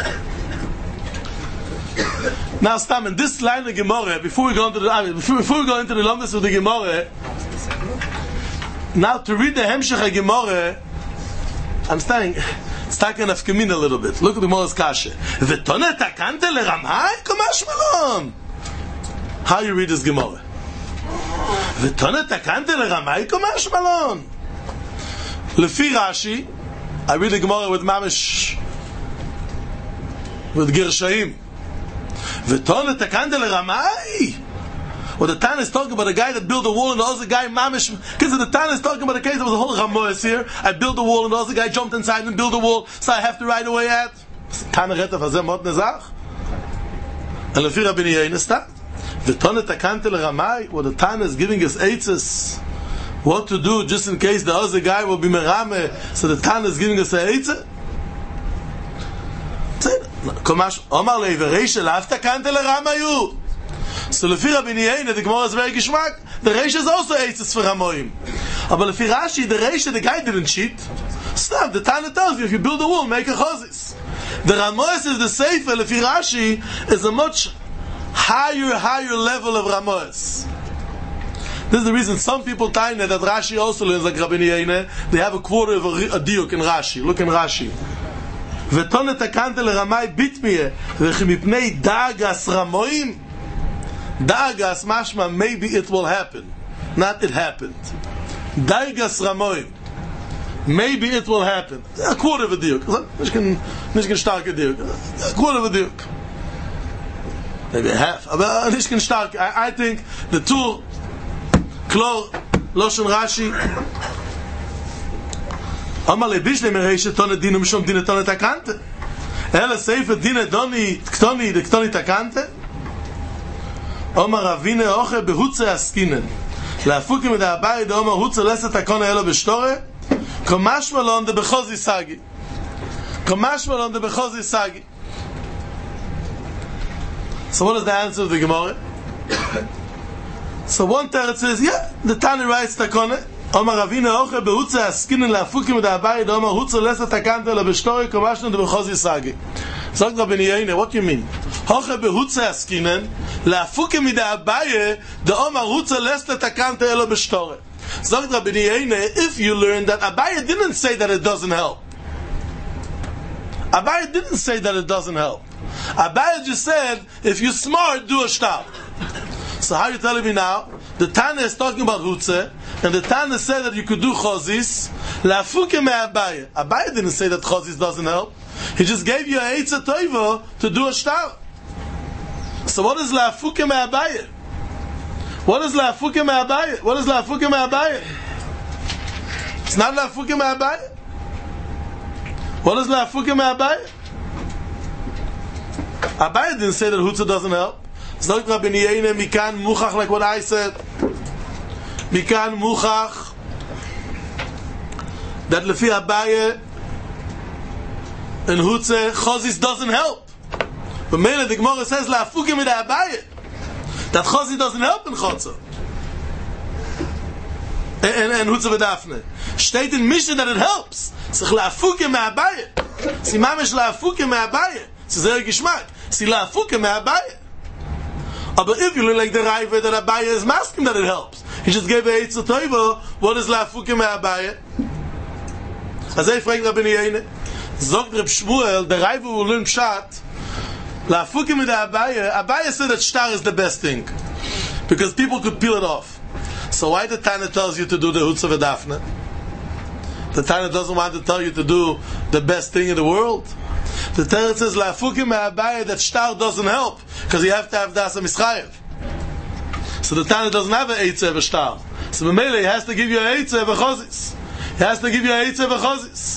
Now, Stam, in this line of Gemara, before we go into the I mean, before, before we go into the longest of the Gemara, now to read the Hemshech Gemara, I'm starting, starting to nafkamin a little bit. Look at the Gemara's kasha. V'tonet akante leramai komash malon. How you read this Gemara? V'tonet akante leramai komash malon. Lefi Rashi, I read the Gemara with mamish, with Gershaim. V'tonet akante leramai. Well, the Tana is talking about a guy that built a wall and the other guy mamish. Because the Tana is talking about a case, there was a whole Ramois here. I built a wall and the other guy jumped inside and built a wall, so I have to ride away at. Tana reta fazeh mot nezach. And Lefi Rabbi Yehuda start. V'tonet akante leramai. Well, the Tana is giving us eitzes. What to do just in case the other guy will be merame. So the Tana is giving us an eitzes. Komash Omar le'vereisha lafta kante leramayu. So Lefi Rabbi Yehuda, the Gemara is very gishmak. The Reish is also eitzes for Ramoim. But Lefi Rashi, the Reish, the guy didn't cheat. Stop. The Tana tells you if you build a wall, make a chazis. The Ramois is the Sefer. Lefi Rashi is a much higher, higher level of Ramois. This is the reason some people tell that Rashi also learns like Rabbi Yehuda. They have a quarter of a, a diuk in Rashi. Look in Rashi. V'tonet akante leramai bitmiyeh v'chimipnei dagas Ramoim. Dagas mashma, maybe it will happen. not it happened. Daigas Ramoy. Maybe it will happen. A quarter of a diuk. Nicht kein starker diuk. A quarter of a diuk. Maybe a half. Aber nicht kein stark. I, I think the two Klor Loshen Rashi Amal Ebishne Mereishe Tone Dinu Mishom Dine Tone Takante. Ela Seifer Dine Doni Ktoni De Ktoni Takante. Omar Ravine Oche Behutze Askinen. La'afukim mit der Abai de Omar Hutze Lesa Takone Elo Beshtore. Komash Malon de Bechozi Sagi. Komash Malon de Bechozi Sagi. So what is the answer of the Gemara? So one teretz says, yeah, the Tani writes Takone. Omar Ravine Oche Behutze Askinen La'afukim mit der Abai de Omar Hutze Lesa Takante Elo Beshtore. Komash Malon de Bechozi Sagi. Sagt Rabbi Yeine, what do you mean? Hoche behutze askinen, la'afuke mit der Abaye, the Omar hutze leste takante elo beshtore. Sagt Rabbi Yeine, if you learn that Abaye didn't say that it doesn't help. Abaye didn't say that it doesn't help. Abaye just said, if you're smart, do a shtar. So how are you telling me now? The Tana is talking about hutze, and the Tana said that you could do chozis, la'afuke me Abaye. Abaye didn't say that chozis doesn't help. He just gave you a Eitza Toivo to do a shtar. So what is La'afuke Me'abaye? What is La'afuke Me'abaye? What is La'afuke Me'abaye? It's not La'afuke Me'abaye. What is La'afuke Me'abaye? Abaye didn't say that Hutza doesn't help. Zog Rabbi Yeine, Mikan Muchach, like what I said. Mikan Muchach, that Lefi Abaye and Hutze, Chozis doesn't help. But Mele, the Gemara says, La'afuke mit der Abaye. That Chozis doesn't help in Chotzer. And, and, and Hutze v'Dafne. Steht in Mishnah that it helps. Sich La'afuke me Abaye. Si mamish La'afuke me Abaye. Si zeh Geschmack. Si La'afuke me Abaye. But if you look like the Raiva that Abaye is masking that it helps. He just gave a Eitza Toivo. What is La'afuke me Abaye? As I fragt Rabbi Yeine. Zogt Reb Shmuel, the Raiva will learn Pshat. La'afukim mit der Abaye. Abaye said that shtar is the best thing because people could peel it off. So why the Tana tells you to do the Hutze v'Dafne? The Tana doesn't want to tell you to do the best thing in the world. The Tana says La'afukim mit Abaye that shtar doesn't help because you have to have Dasa Mischayev. So the Tana doesn't have an Eitze v'shtar. So Memele he has to give you an Eitze v'chozis. He has to give you an Eitze v'chozis.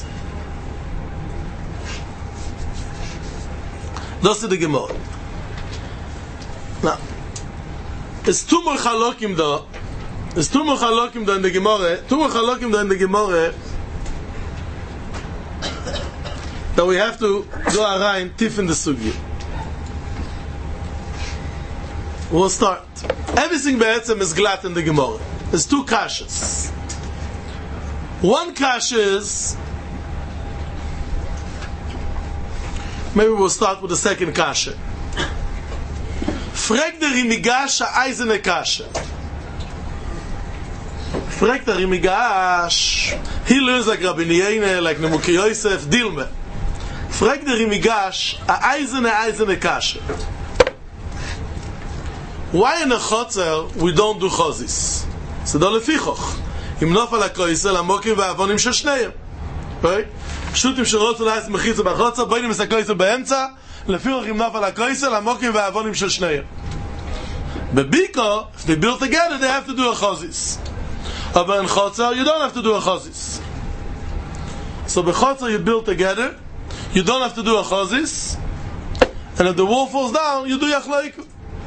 Das ist die Gemara. Now, it's two more chalokim da. It's two more chalokim da in the Gemara. Two more chalokim da in the Gemara that we have to go around tif in the sugi. We'll start. Everything be'etzem is glatt in the Gemara. There's two kashas. One kasha is, maybe we'll start with the second kasha. Frag der Rimigash a eisene kasha. Frag der Rimigash. He learns like Rabbi Yeine, like Nemuki Yosef, Dilme. Frag der Rimigash a eisene eisene kasha. Why in a chotzer we don't do chozis? So do lefichoch. Im nofal ha-koisel amokim va'avonim shel shneim. Right? פשוטים שרוצו לעשות מחיצה בחוצה, באים מסקויסה באמצע, לפי הולכים נופל הקויסה, למוקים והאבונים של שניהם. בביקו, if they build together, they have to do a chozis. אבל in חוצה, you don't have to do a chozis. So בחוצה you build together, you don't have to do a chozis, and if the wall falls down, you do yachloiku.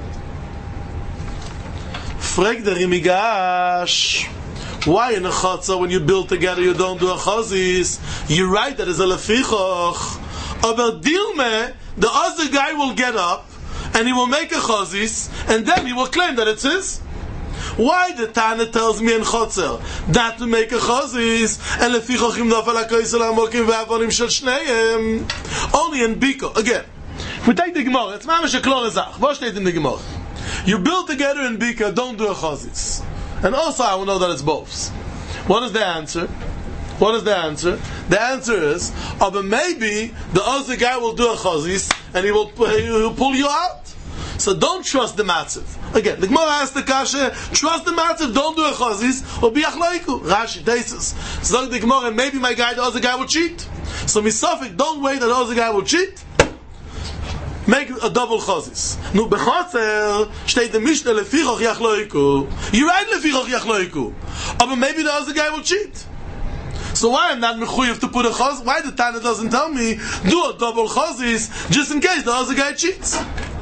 Frag der Rimigash. Why in a chotza when you build together you don't do a chozis? You're right that is a lefichoch. But dilme, the other guy will get up and he will make a chozis and then he will claim that it's his. Why the Tana tells me in chotzer that to make a chozis and lefichoch im nofal ha-koisel amokim ve'avonim shel shneim only in biko. Again, if we take the Gemara, it's mamish a klor ezach. What steht in the Gemara? You build together in bika, don't do a chozis. And also I will know that it's both. What is the answer? What is the answer? The answer is, oh, but maybe the other guy will do a chazis and he will, he will pull you out. So So don't trust the matziv. Again, the Gemara asks the kasha, trust the matziv, don't do a chazis, or be achloiku. Rashi, Teisus. So the Gemara, maybe my guy, the other guy will cheat. So misafik, don't wait that the other guy will cheat. Make a double chazis. Nu bechotzer, steht the Mishnah, lefichoch yachloiku. You're right, lefichoch yachloiku. But maybe the other guy will cheat. So why am I not mechuyev to put a chaz? Why the Tana doesn't tell me, do a double chazis, just in case the other guy cheats?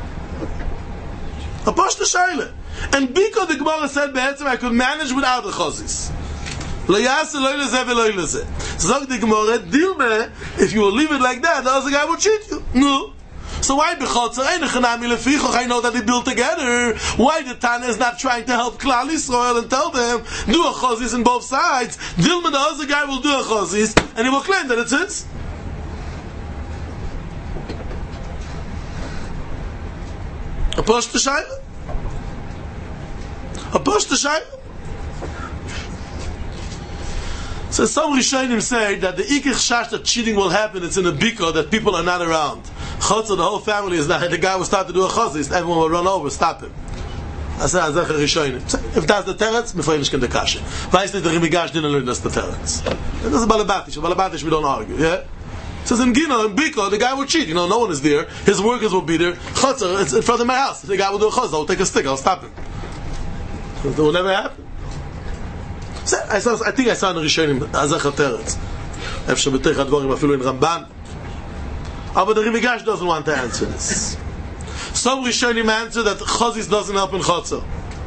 A pashta shaila. And because the Gemara said, I could manage without the chazis. Lo yase lo lezeh v'lo lezeh. Zog the Gemara, dilme, if you will leave it like that, the other guy will cheat you. No. So why bechotzer einechanami lefichoch? I know that they built together. Why the Tana is not trying to help Klal Yisrael and tell them do a chazis in both sides? Dilma, the other guy will do a chazis and he will claim that it's his. A push to shayla. A push to shayla. So some Rishonim say that the ikich shash that cheating will happen, it's in a biko that people are not around. Chotzer, the whole family is not. The guy will start to do a chazis, everyone will run over, stop him. I say, Azach Rishonim. If that's the teretz, Mefreimish can the kasha. Weiß nicht, the Rimigash didn't learn that's the teretz. That's a balabatish. Balabatish we don't argue. Yeah. Says in Gino, in Biko, the guy will cheat. You know, no one is there. His workers will be there. Chotzer, it's in front of my house. The guy will do a chazis. I'll take a stick. I'll stop him. It will never happen. So, I, saw, I think I saw in Rishonim, Azach Teretz. Efshe b'teich advorim, afilu in Ramban. But the Rimigash doesn't want to answer this. Some Rishonim answer that chazis doesn't help in chotzer.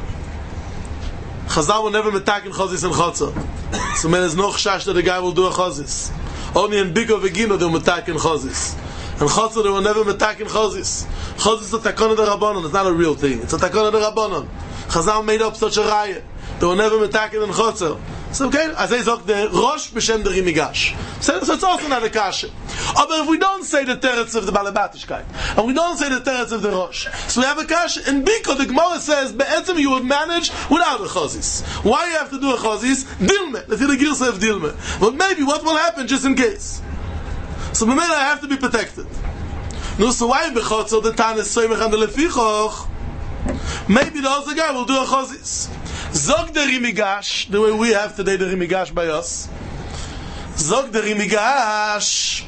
Chazal will never attack in chazis and chotzer. So when there's no chash that the guy will do a chazis. Only in Biko Vegino they will attack in chazis. And chotzer they will never attack in chazis. Chazis is a takon of the Rabbanon. It's not a real thing. It's a takon of the Rabbanon. Chazal made up such a raya. They will never attack it in chotzer. So okay, as I say, the Rosh b'shem the Rimigash. So, so it's also not a kasha. But if we don't say the teretz of the Balabatishkeit, and we don't say the teretz of the Rosh, so we have a kasha. In Biko, the Gemara says, be'etzem you would manage without a chazis. Why you have to do a chazis? Dilme. Let's hear the Girsa of Dilme. But maybe what will happen just in case? So b'meila I have to be protected. No, so why b'chotzer the Tan is soymech and the lefichoch? Maybe the other guy will do a chazis. Zog the Rimigash, the way we have today the Rimigash by us. Zog the Rimigash.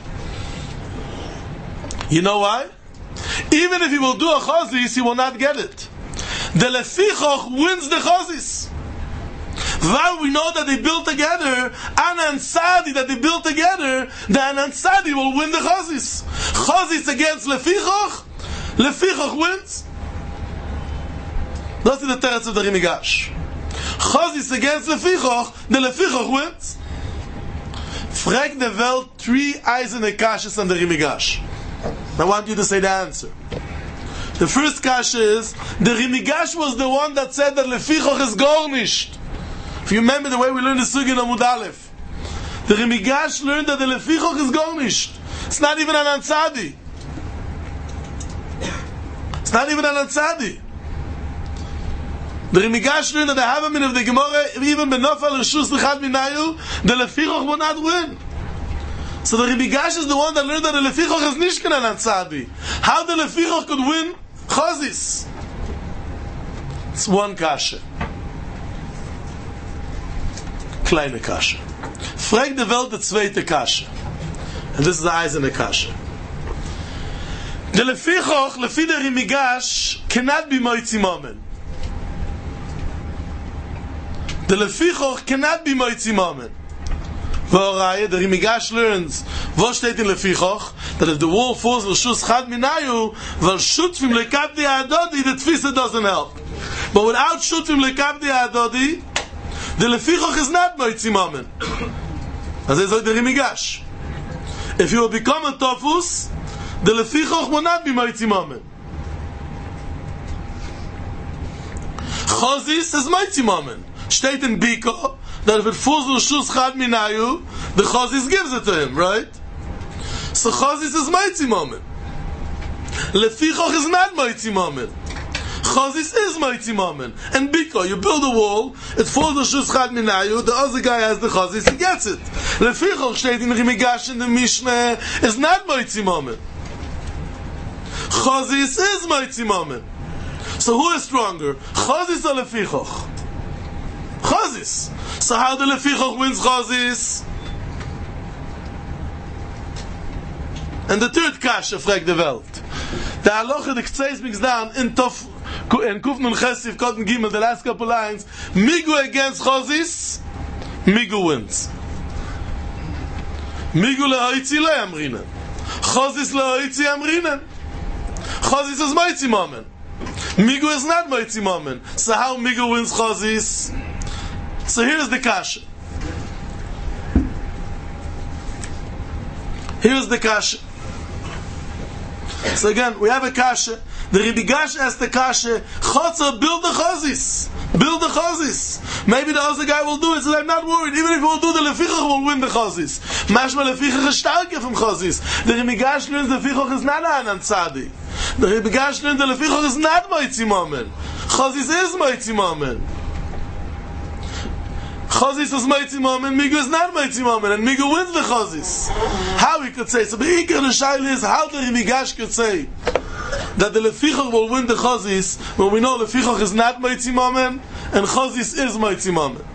You know why? Even if he will do a chazis, he will not get it. The lefichoch wins the chazis. While we know that they built together, Ana and Sadi that they built together, the Ana and Sadi will win the chazis. Chazis against lefichoch, lefichoch wins. That's the teretz of the Rimigash. Chazis against lefichoch, the lefichoch wins. Frag the Welt three eyes in the kashas and the Rimigash. I want you to say the answer. The first kasha is the Rimigash was the one that said that lefichoch is gornished. If you remember the way we learned the sugi in Amud Aleph, the Rimigash learned that the lefichoch is gornished. It's not even an antzadi. It's not even an antzadi. The Rimigash learned that the Havamin of the Gemara, even Benofal Rishus L'chad Minayu, the lefichoch will not win. So the Rimigash is the one that learned that the lefichoch is nishkan an antzadi. How the lefichoch could win chazis? It's one kasha. Kleine kasha. Frag the Welt the zweite kasha. And this is the eyes in the kasha. The lefichoch, lefi the Rimigash, cannot be moitzi momen. The lefichoch cannot be moitzi momen. V'oraya, the Rimigash learns, what steht in lefichoch, that if the wall falls l'shus chad minayu, v'al shutvim lekavdi ha'adodi, the tfisa doesn't help. But without shutvim lekavdi ha'adodi, the lefichoch is not moitzi momen. As I said, the Rimigash. If you will become a tofus, the lefichoch will not be moitzi momen. Chazis is moitzi momen. Steht in Biko that if it falls l'shus chad minayu, the chazis gives it to him, right? So chazis is moitzi momen. Lefichoch is not moitzi momen. Chazis is moitzi momen. And Biko, you build a wall, it falls l'shus chad minayu, the other guy has the chazis, he gets it. Lefichoch steht in Rimigash in the Mishnah is not moitzi momen. Chazis is moitzi momen. So who is stronger? Chazis or Lefichoch? Chazis. So how the Lefichoch wins Chazis? And the third kasha fragt the Welt. The halacha, the Ktseis brings down in Tof, in Kuf Nun Chesif, Cotton Gimel, the last couple lines, Migu against Chazis, Migu wins. Migu lehoitzi le amrinen. Chazis lehoitzi amrinen. Chazis is moitzi moment. Migu is not moitzi moment. So how Migu wins Chazis? So here's the kasha. Here's the kasha. So again, we have a kasha. The Rebbe Gash asked the kasha, Chotzer, build the chazis. Build the chazis. Maybe the other guy will do it, so I'm not worried. Even if he will do the lefichach, will win the chazis. Mashma lefichach is starker from chazis. The Rebbe Gash learns the lefichach is not an tzadi. The Rebbe Gash learns the lefichach is not moitzi moment. Chazis is moitzi moment. Chazis is moitzi moment, Migu is not moitzi moment, and Migu wins the chazis. How we could say, so the Iker the Shail is, how the Rebbe Gash could say that the lefichach will win the chazis when we know lefichach is not moitzi moment and chazis is moitzi moment.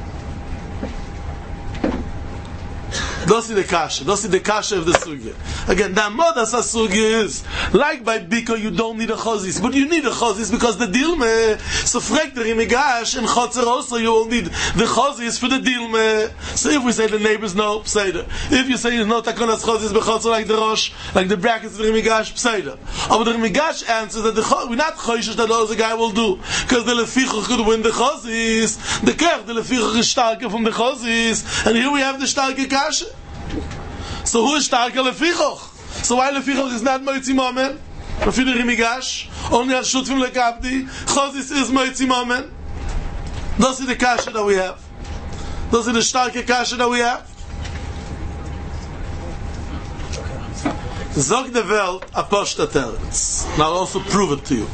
Don't see the kasha. Don't see the kasha of the sugya. Again, the amodas sugya is like by Biko, you don't need a chazis, but you need a chazis because the dilme. So frek the rimigash and chotzer also you will need the chazis for the dilme. So if we say the neighbors no, pseider. If you say you know takonas chazis bechotzer like the rosh, like the brackets of the rimigash, pseider. But the rimigash answers that the we're not choishes that the other guy will do because the lefichach could win the chazis. The kerch the lefichach is starker from the chazis, and here we have the starker kasha. So who is starker lefichach? So why lefichach is not moitzi moment? Rafi the rimigash only has shutfim lekabdi. Chazis is moitzi moment. Those are the kasha that we have. Those are the starker kasha that we have. Zog the Welt aposhta teretz. Now I'll also prove it to you.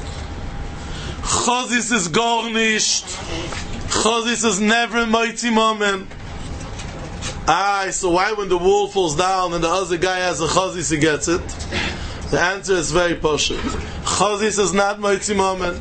Chazis is gar nisht. Chazis is never moitzi moment. Ah, so why when the wall falls down and the other guy has a chazis, he gets it? The answer is very poshut. Chazis is not moitzi moment.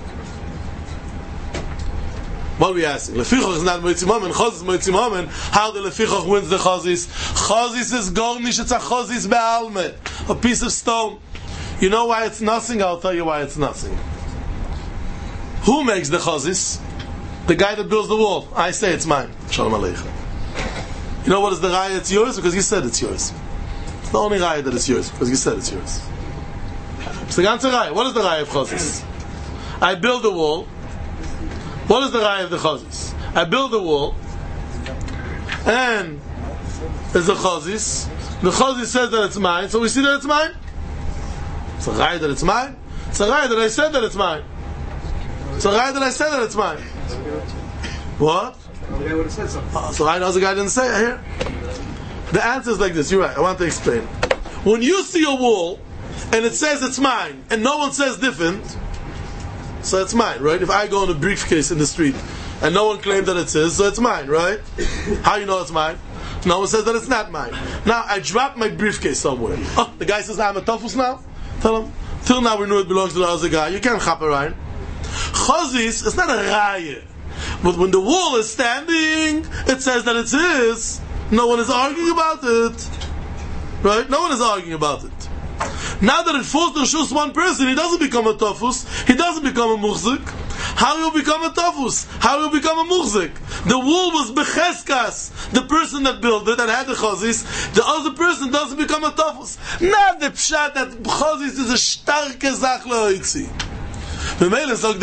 What are we asking? Lefichach is not moitzi moment. Chazis is moitzi moment. How the lefichach wins the chazis? Chazis is garnish. It's a chazis be'alme, a piece of stone. You know why it's nothing? I'll tell you why it's nothing. Who makes the chazis? The guy that builds the wall. I say it's mine. Shalom aleichem. You know what is the raya? It's yours because you said it's yours. It's the only raya that it's yours because you said it's yours. It's the ganze raya. What is the raya of chazis? I build the wall. What is the raya of the chazis? I build the wall, and there's a chazis. The chazis says that it's mine, so we see that it's mine. It's a raya that it's mine. It's a raya that I said that it's mine. It's a raya that I said that it's mine. What? Oh, so I know the guy didn't say it here. The answer is like this. You're right. I want to explain. When you see a wall and it says it's mine, and no one says different, so it's mine, right? If I go in a briefcase in the street and no one claimed that it's his, so it's mine, right? How you know it's mine? No one says that it's not mine. Now I drop my briefcase somewhere. Oh, the guy says I'm a tofus now. Tell him. Till now we know it belongs to the other guy. You can't chop around. Chazis, it's not a raya. But when the wall is standing, it says that it's his. No one is arguing about it. Right? No one is arguing about it. Now that it falls to shus one person, he doesn't become a tofus. He doesn't become a muhzik. How will he become a tofus? How will he become a muhzik? The wall was becheskas. The person that built it, that had the chazis, the other person doesn't become a tofus. Not the pshat that chazis is a starke zach lehoitzi. But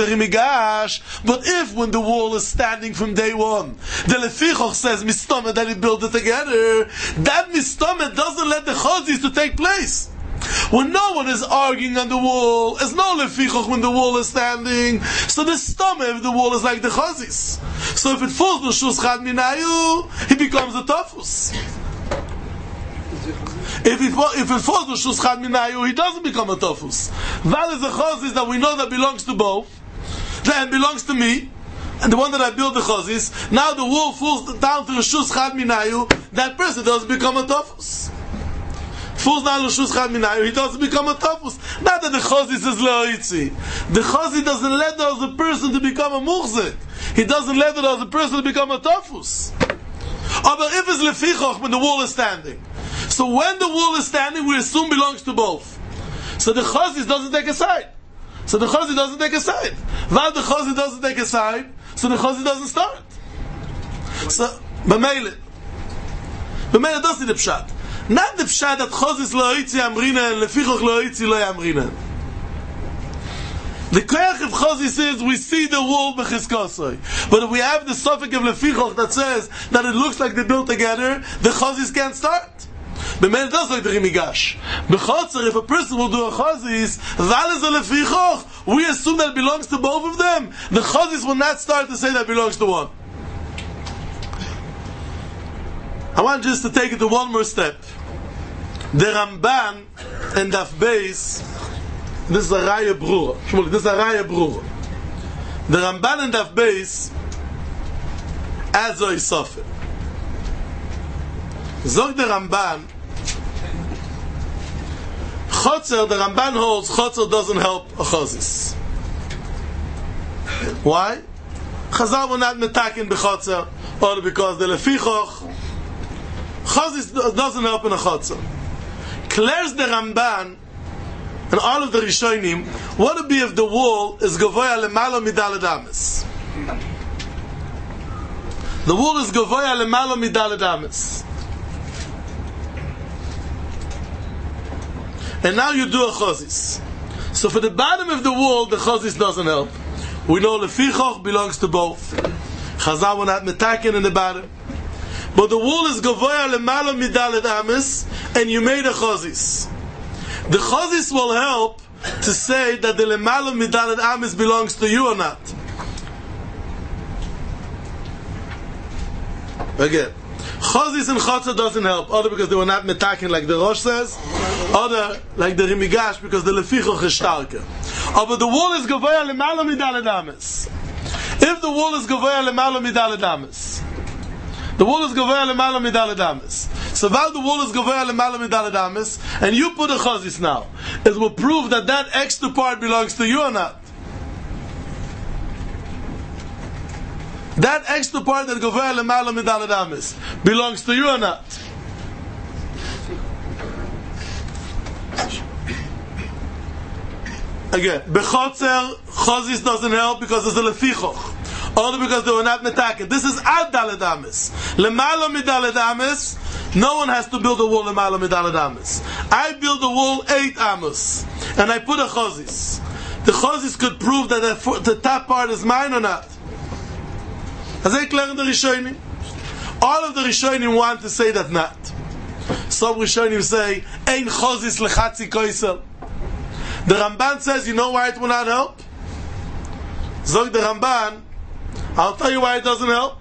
if when the wall is standing from day one, the lefichach says mistama that he built it together, that mistama doesn't let the chazis to take place. When no one is arguing on the wall, there's no lefichach when the wall is standing. So the stomach of the wall is like the chazis. So if it falls to shus chad minayu, he becomes a tofus. If it, if it falls to shus chad minayu, he doesn't become a tofus. That is the chazis that we know that belongs to both, that belongs to me, and the one that I built the chazis. Now the wall falls down to the shus chad minayu, that person doesn't become a tofus. falls down l'shus chad minayu, he doesn't become a tafus. Not that the chazis is le'oitzi. The chazi doesn't let the other person to become a muchzik. He doesn't let the other person to become a tafus. But if it's lefichach, when the wall is standing. So when the wall is standing, we assume belongs to both. So the chazis doesn't take a side. So the chazi doesn't take a side. While the chazi doesn't take a side, so the chazi doesn't start. So, b'meile. B'meile does the pshat. Not the pshat that chazis lo hitzi amrina and lefichach lo hitzi lo amrina. The koyach of chazi says we see the wall b'chizkosoi. But if we have the suffix of lefichach that says that it looks like they built together, the chazis can't start. B'meile does like the rimigash. B'chotzer, if a person will do a chazis, val is a lefichach, we assume that it belongs to both of them. The chazis will not start to say that it belongs to one. I want just to take it to one more step. The Ramban and Daf Beis, this is a Raya Brura. This is a Raya Brura. The Ramban and Daf Beis, as I suffer. Zog the Ramban, Chotzer, the Ramban holds, Chotzer doesn't help a Chazis. Why? Chazal will not metakin b'Chotzer, or because the Lefichoch, Chazis doesn't help in a Chotzer. Clears the Ramban and all of the Rishonim, what would be if the wall is Gavoya Lemalo Midaled Ames? The wall is Gavoya Lemalo Midaled Ames. And now you do a Chazis. So for the bottom of the wall, the Chazis doesn't help. We know Lefichoch belongs to both. Chazal will not metakin in the bottom. But the wall is Gavoya Lemalo Midaled Ames, and you made a Chazis. The Chazis will help to say that the Lemalo Midaled Ames belongs to you or not. Again, Chazis and Chotzer doesn't help, either because they were not metakin like the Rosh says, other like the Rimigash because the Lefichoch is starker. Oh, but the wall is Gavoya Lemalo Midaled Ames. If the wall is Gavoya Lemalo Midaled Ames, the wall is Gavoya Lemalo Midaled Ames. So while the wall is Gavoya Lemalo Midaled Ames, and you put a Chazis now, it will prove that that extra part belongs to you or not. That extra part that Gavoya Lemalo Midaled Ames belongs to you or not. Again, Bechotzer, Chazis doesn't help because it's a Lefichoch. Only because they were not metaken. This is ad daled ames. Lemalo midaled ames. No one has to build a wall lemalo midaled ames. I build a wall eight amos, and I put a chazis. The chazis could prove that the, the top part is mine or not. As I clear in the Rishonim, all of the Rishonim want to say that not. Some Rishonim say ein chazis lechatzi koisel. The Ramban says, you know why it will not help? Zog the Ramban, I'll tell you why it doesn't help.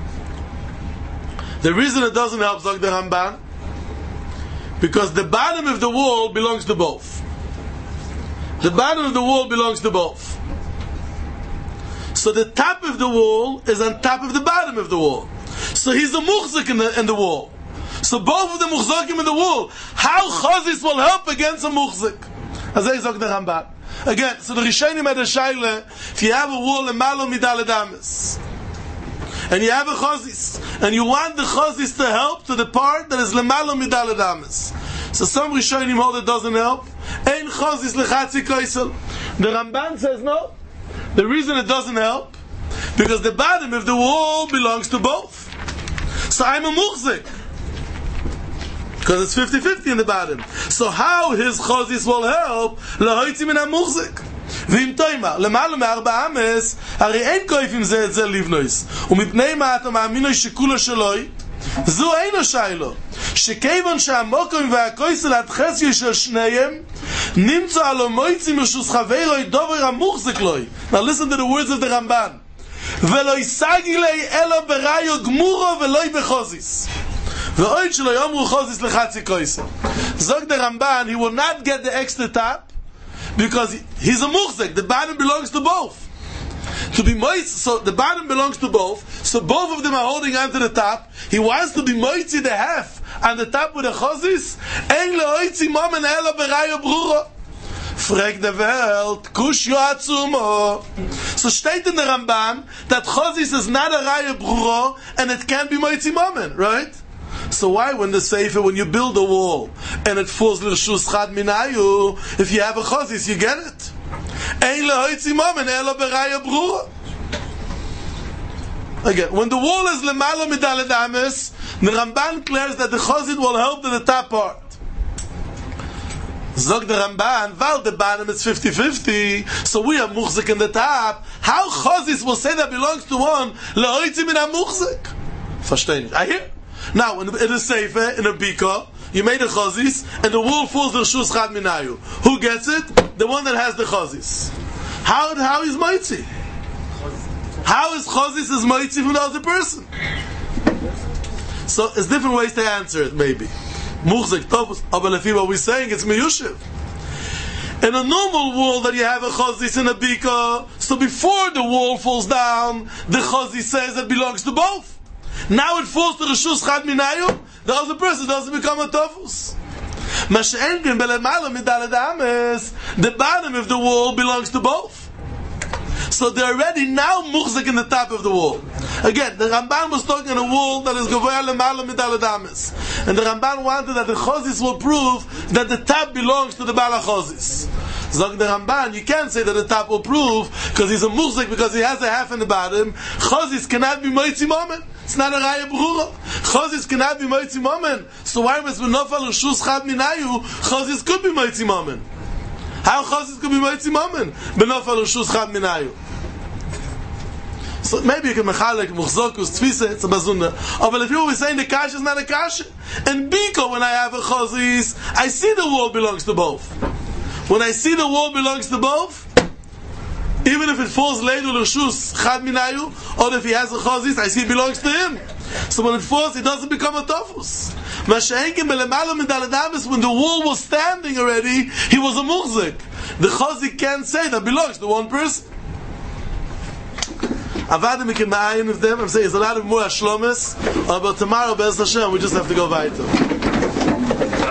The reason it doesn't help, Zog the Ramban, because the bottom of the wall belongs to both. The bottom of the wall belongs to both. So the top of the wall is on top of the bottom of the wall. So he's a muchzik in the, in the wall. So both of them muchzakim in the wall. How chazis will help against a muchzik? As I Zog the Ramban. Again, so the Rishonim had a shaila, if you have a wall lemalo midaled ames, and you have a chazis, and you want the chazis to help to the part that is lemalo midaled ames. So some Rishonim hold it doesn't help. Ein chazis lechatzi koisel. The Ramban says no. The reason it doesn't help, because the bottom of the wall belongs to both. So I'm a muchzik. Because it's fifty-fifty in the bottom. So how his chazis will help? Lahoitzi min ha-muchzik. V'im toima, lemalo me'arba ames, hari ein koifim ze et ze livnois. Umipnei ma'ata ma'aminoi shekula shaloi, zu eino shaylo. Shekevon she'amokim ve'akoisel ad chesyo shel shneyem, nimtzo alo moitzi mishus chaveiroi dover ha-muchzik loi. Now listen to the words of the Ramban. Ve'lo isagi lei elo berayo gmuro ve'loi bechozis. Zog the Ramban, he will not get the extra top because he's a muchzik. The bottom belongs to both. To be moist, so the bottom belongs to both. So both of them are holding on to the top. He wants to be moitzi the half on the top with the chazis, ein leoitzi momen ela beraya brura. Frag the Welt, kush yoatzumo. So steht in the Ramban that chazis is not a raya brura and it can't be moitzi momen, right? So why, when the Sefer, when you build a wall and it falls l'rshus chad minayu, if you have a chazis, you get it? Ein lehoitzi momen ela beraya brura. Again, when the wall is lemala midaled ames, the Ramban declares that the chazit will help in the top part. Zog the Ramban, while the bottom is fifty-fifty, so we have muchzik in the top. How chazis will say that belongs to one lehoitzi min ha-muchzik? Verstehen? I hear. Now, in a sefer, in a bika, you made a chazis, and the wall falls l'rshus chad minayu. Who gets it? The one that has the chazis. How how is moitzi? How is chazis is moitzi from the other person? So, there's different ways to answer it, maybe. Muchzik, tovus, aber lefi what we're saying, it's miyushiv. In a normal wall that you have a chazis and a bika, so before the wall falls down, the chazis says it belongs to both. Now it falls to Rishus Chad Minayu, the other person doesn't become a Tofus. Mash'engen belemala midaled ames, the bottom of the wall belongs to both. So they're already now muchzik in the top of the wall. Again, the Ramban was talking on a wall that is gavoya lemala midaled ames. And the Ramban wanted that the chazis will prove that the top belongs to the Bala chazis. Zog the Ramban, you can't say that the top will prove because he's a muchzik, because he has a half in the bottom. Chazis cannot be moitzi momen. It's not a raya brura. Chazis cannot be moitzi momen. So why was v'nofal l'shus chad minayu? Chazis could be moitzi momen. How chazis could be moitzi momen? V'nofal l'shus chad minayu. So maybe you can mechalek muchzokus tfisa. It's a bazunda. But if you were saying the kasha is not a kasha, and biko when I have a chazis, I see the wall belongs to both. When I see the wall belongs to both, even if it falls later l'shus chad minayu, or if he has a chazis, I see it belongs to him. So when it falls, it doesn't become a tofus. Masha'enkim belemala midaled ames, when the wall was standing already, he was a muchzik. The chazik can't say that belongs to one person. Avadim ikim ma'ayin of them. I'm saying there's a lot of more ashlomes, but tomorrow, Be'ez Hashem, we just have to go weiter.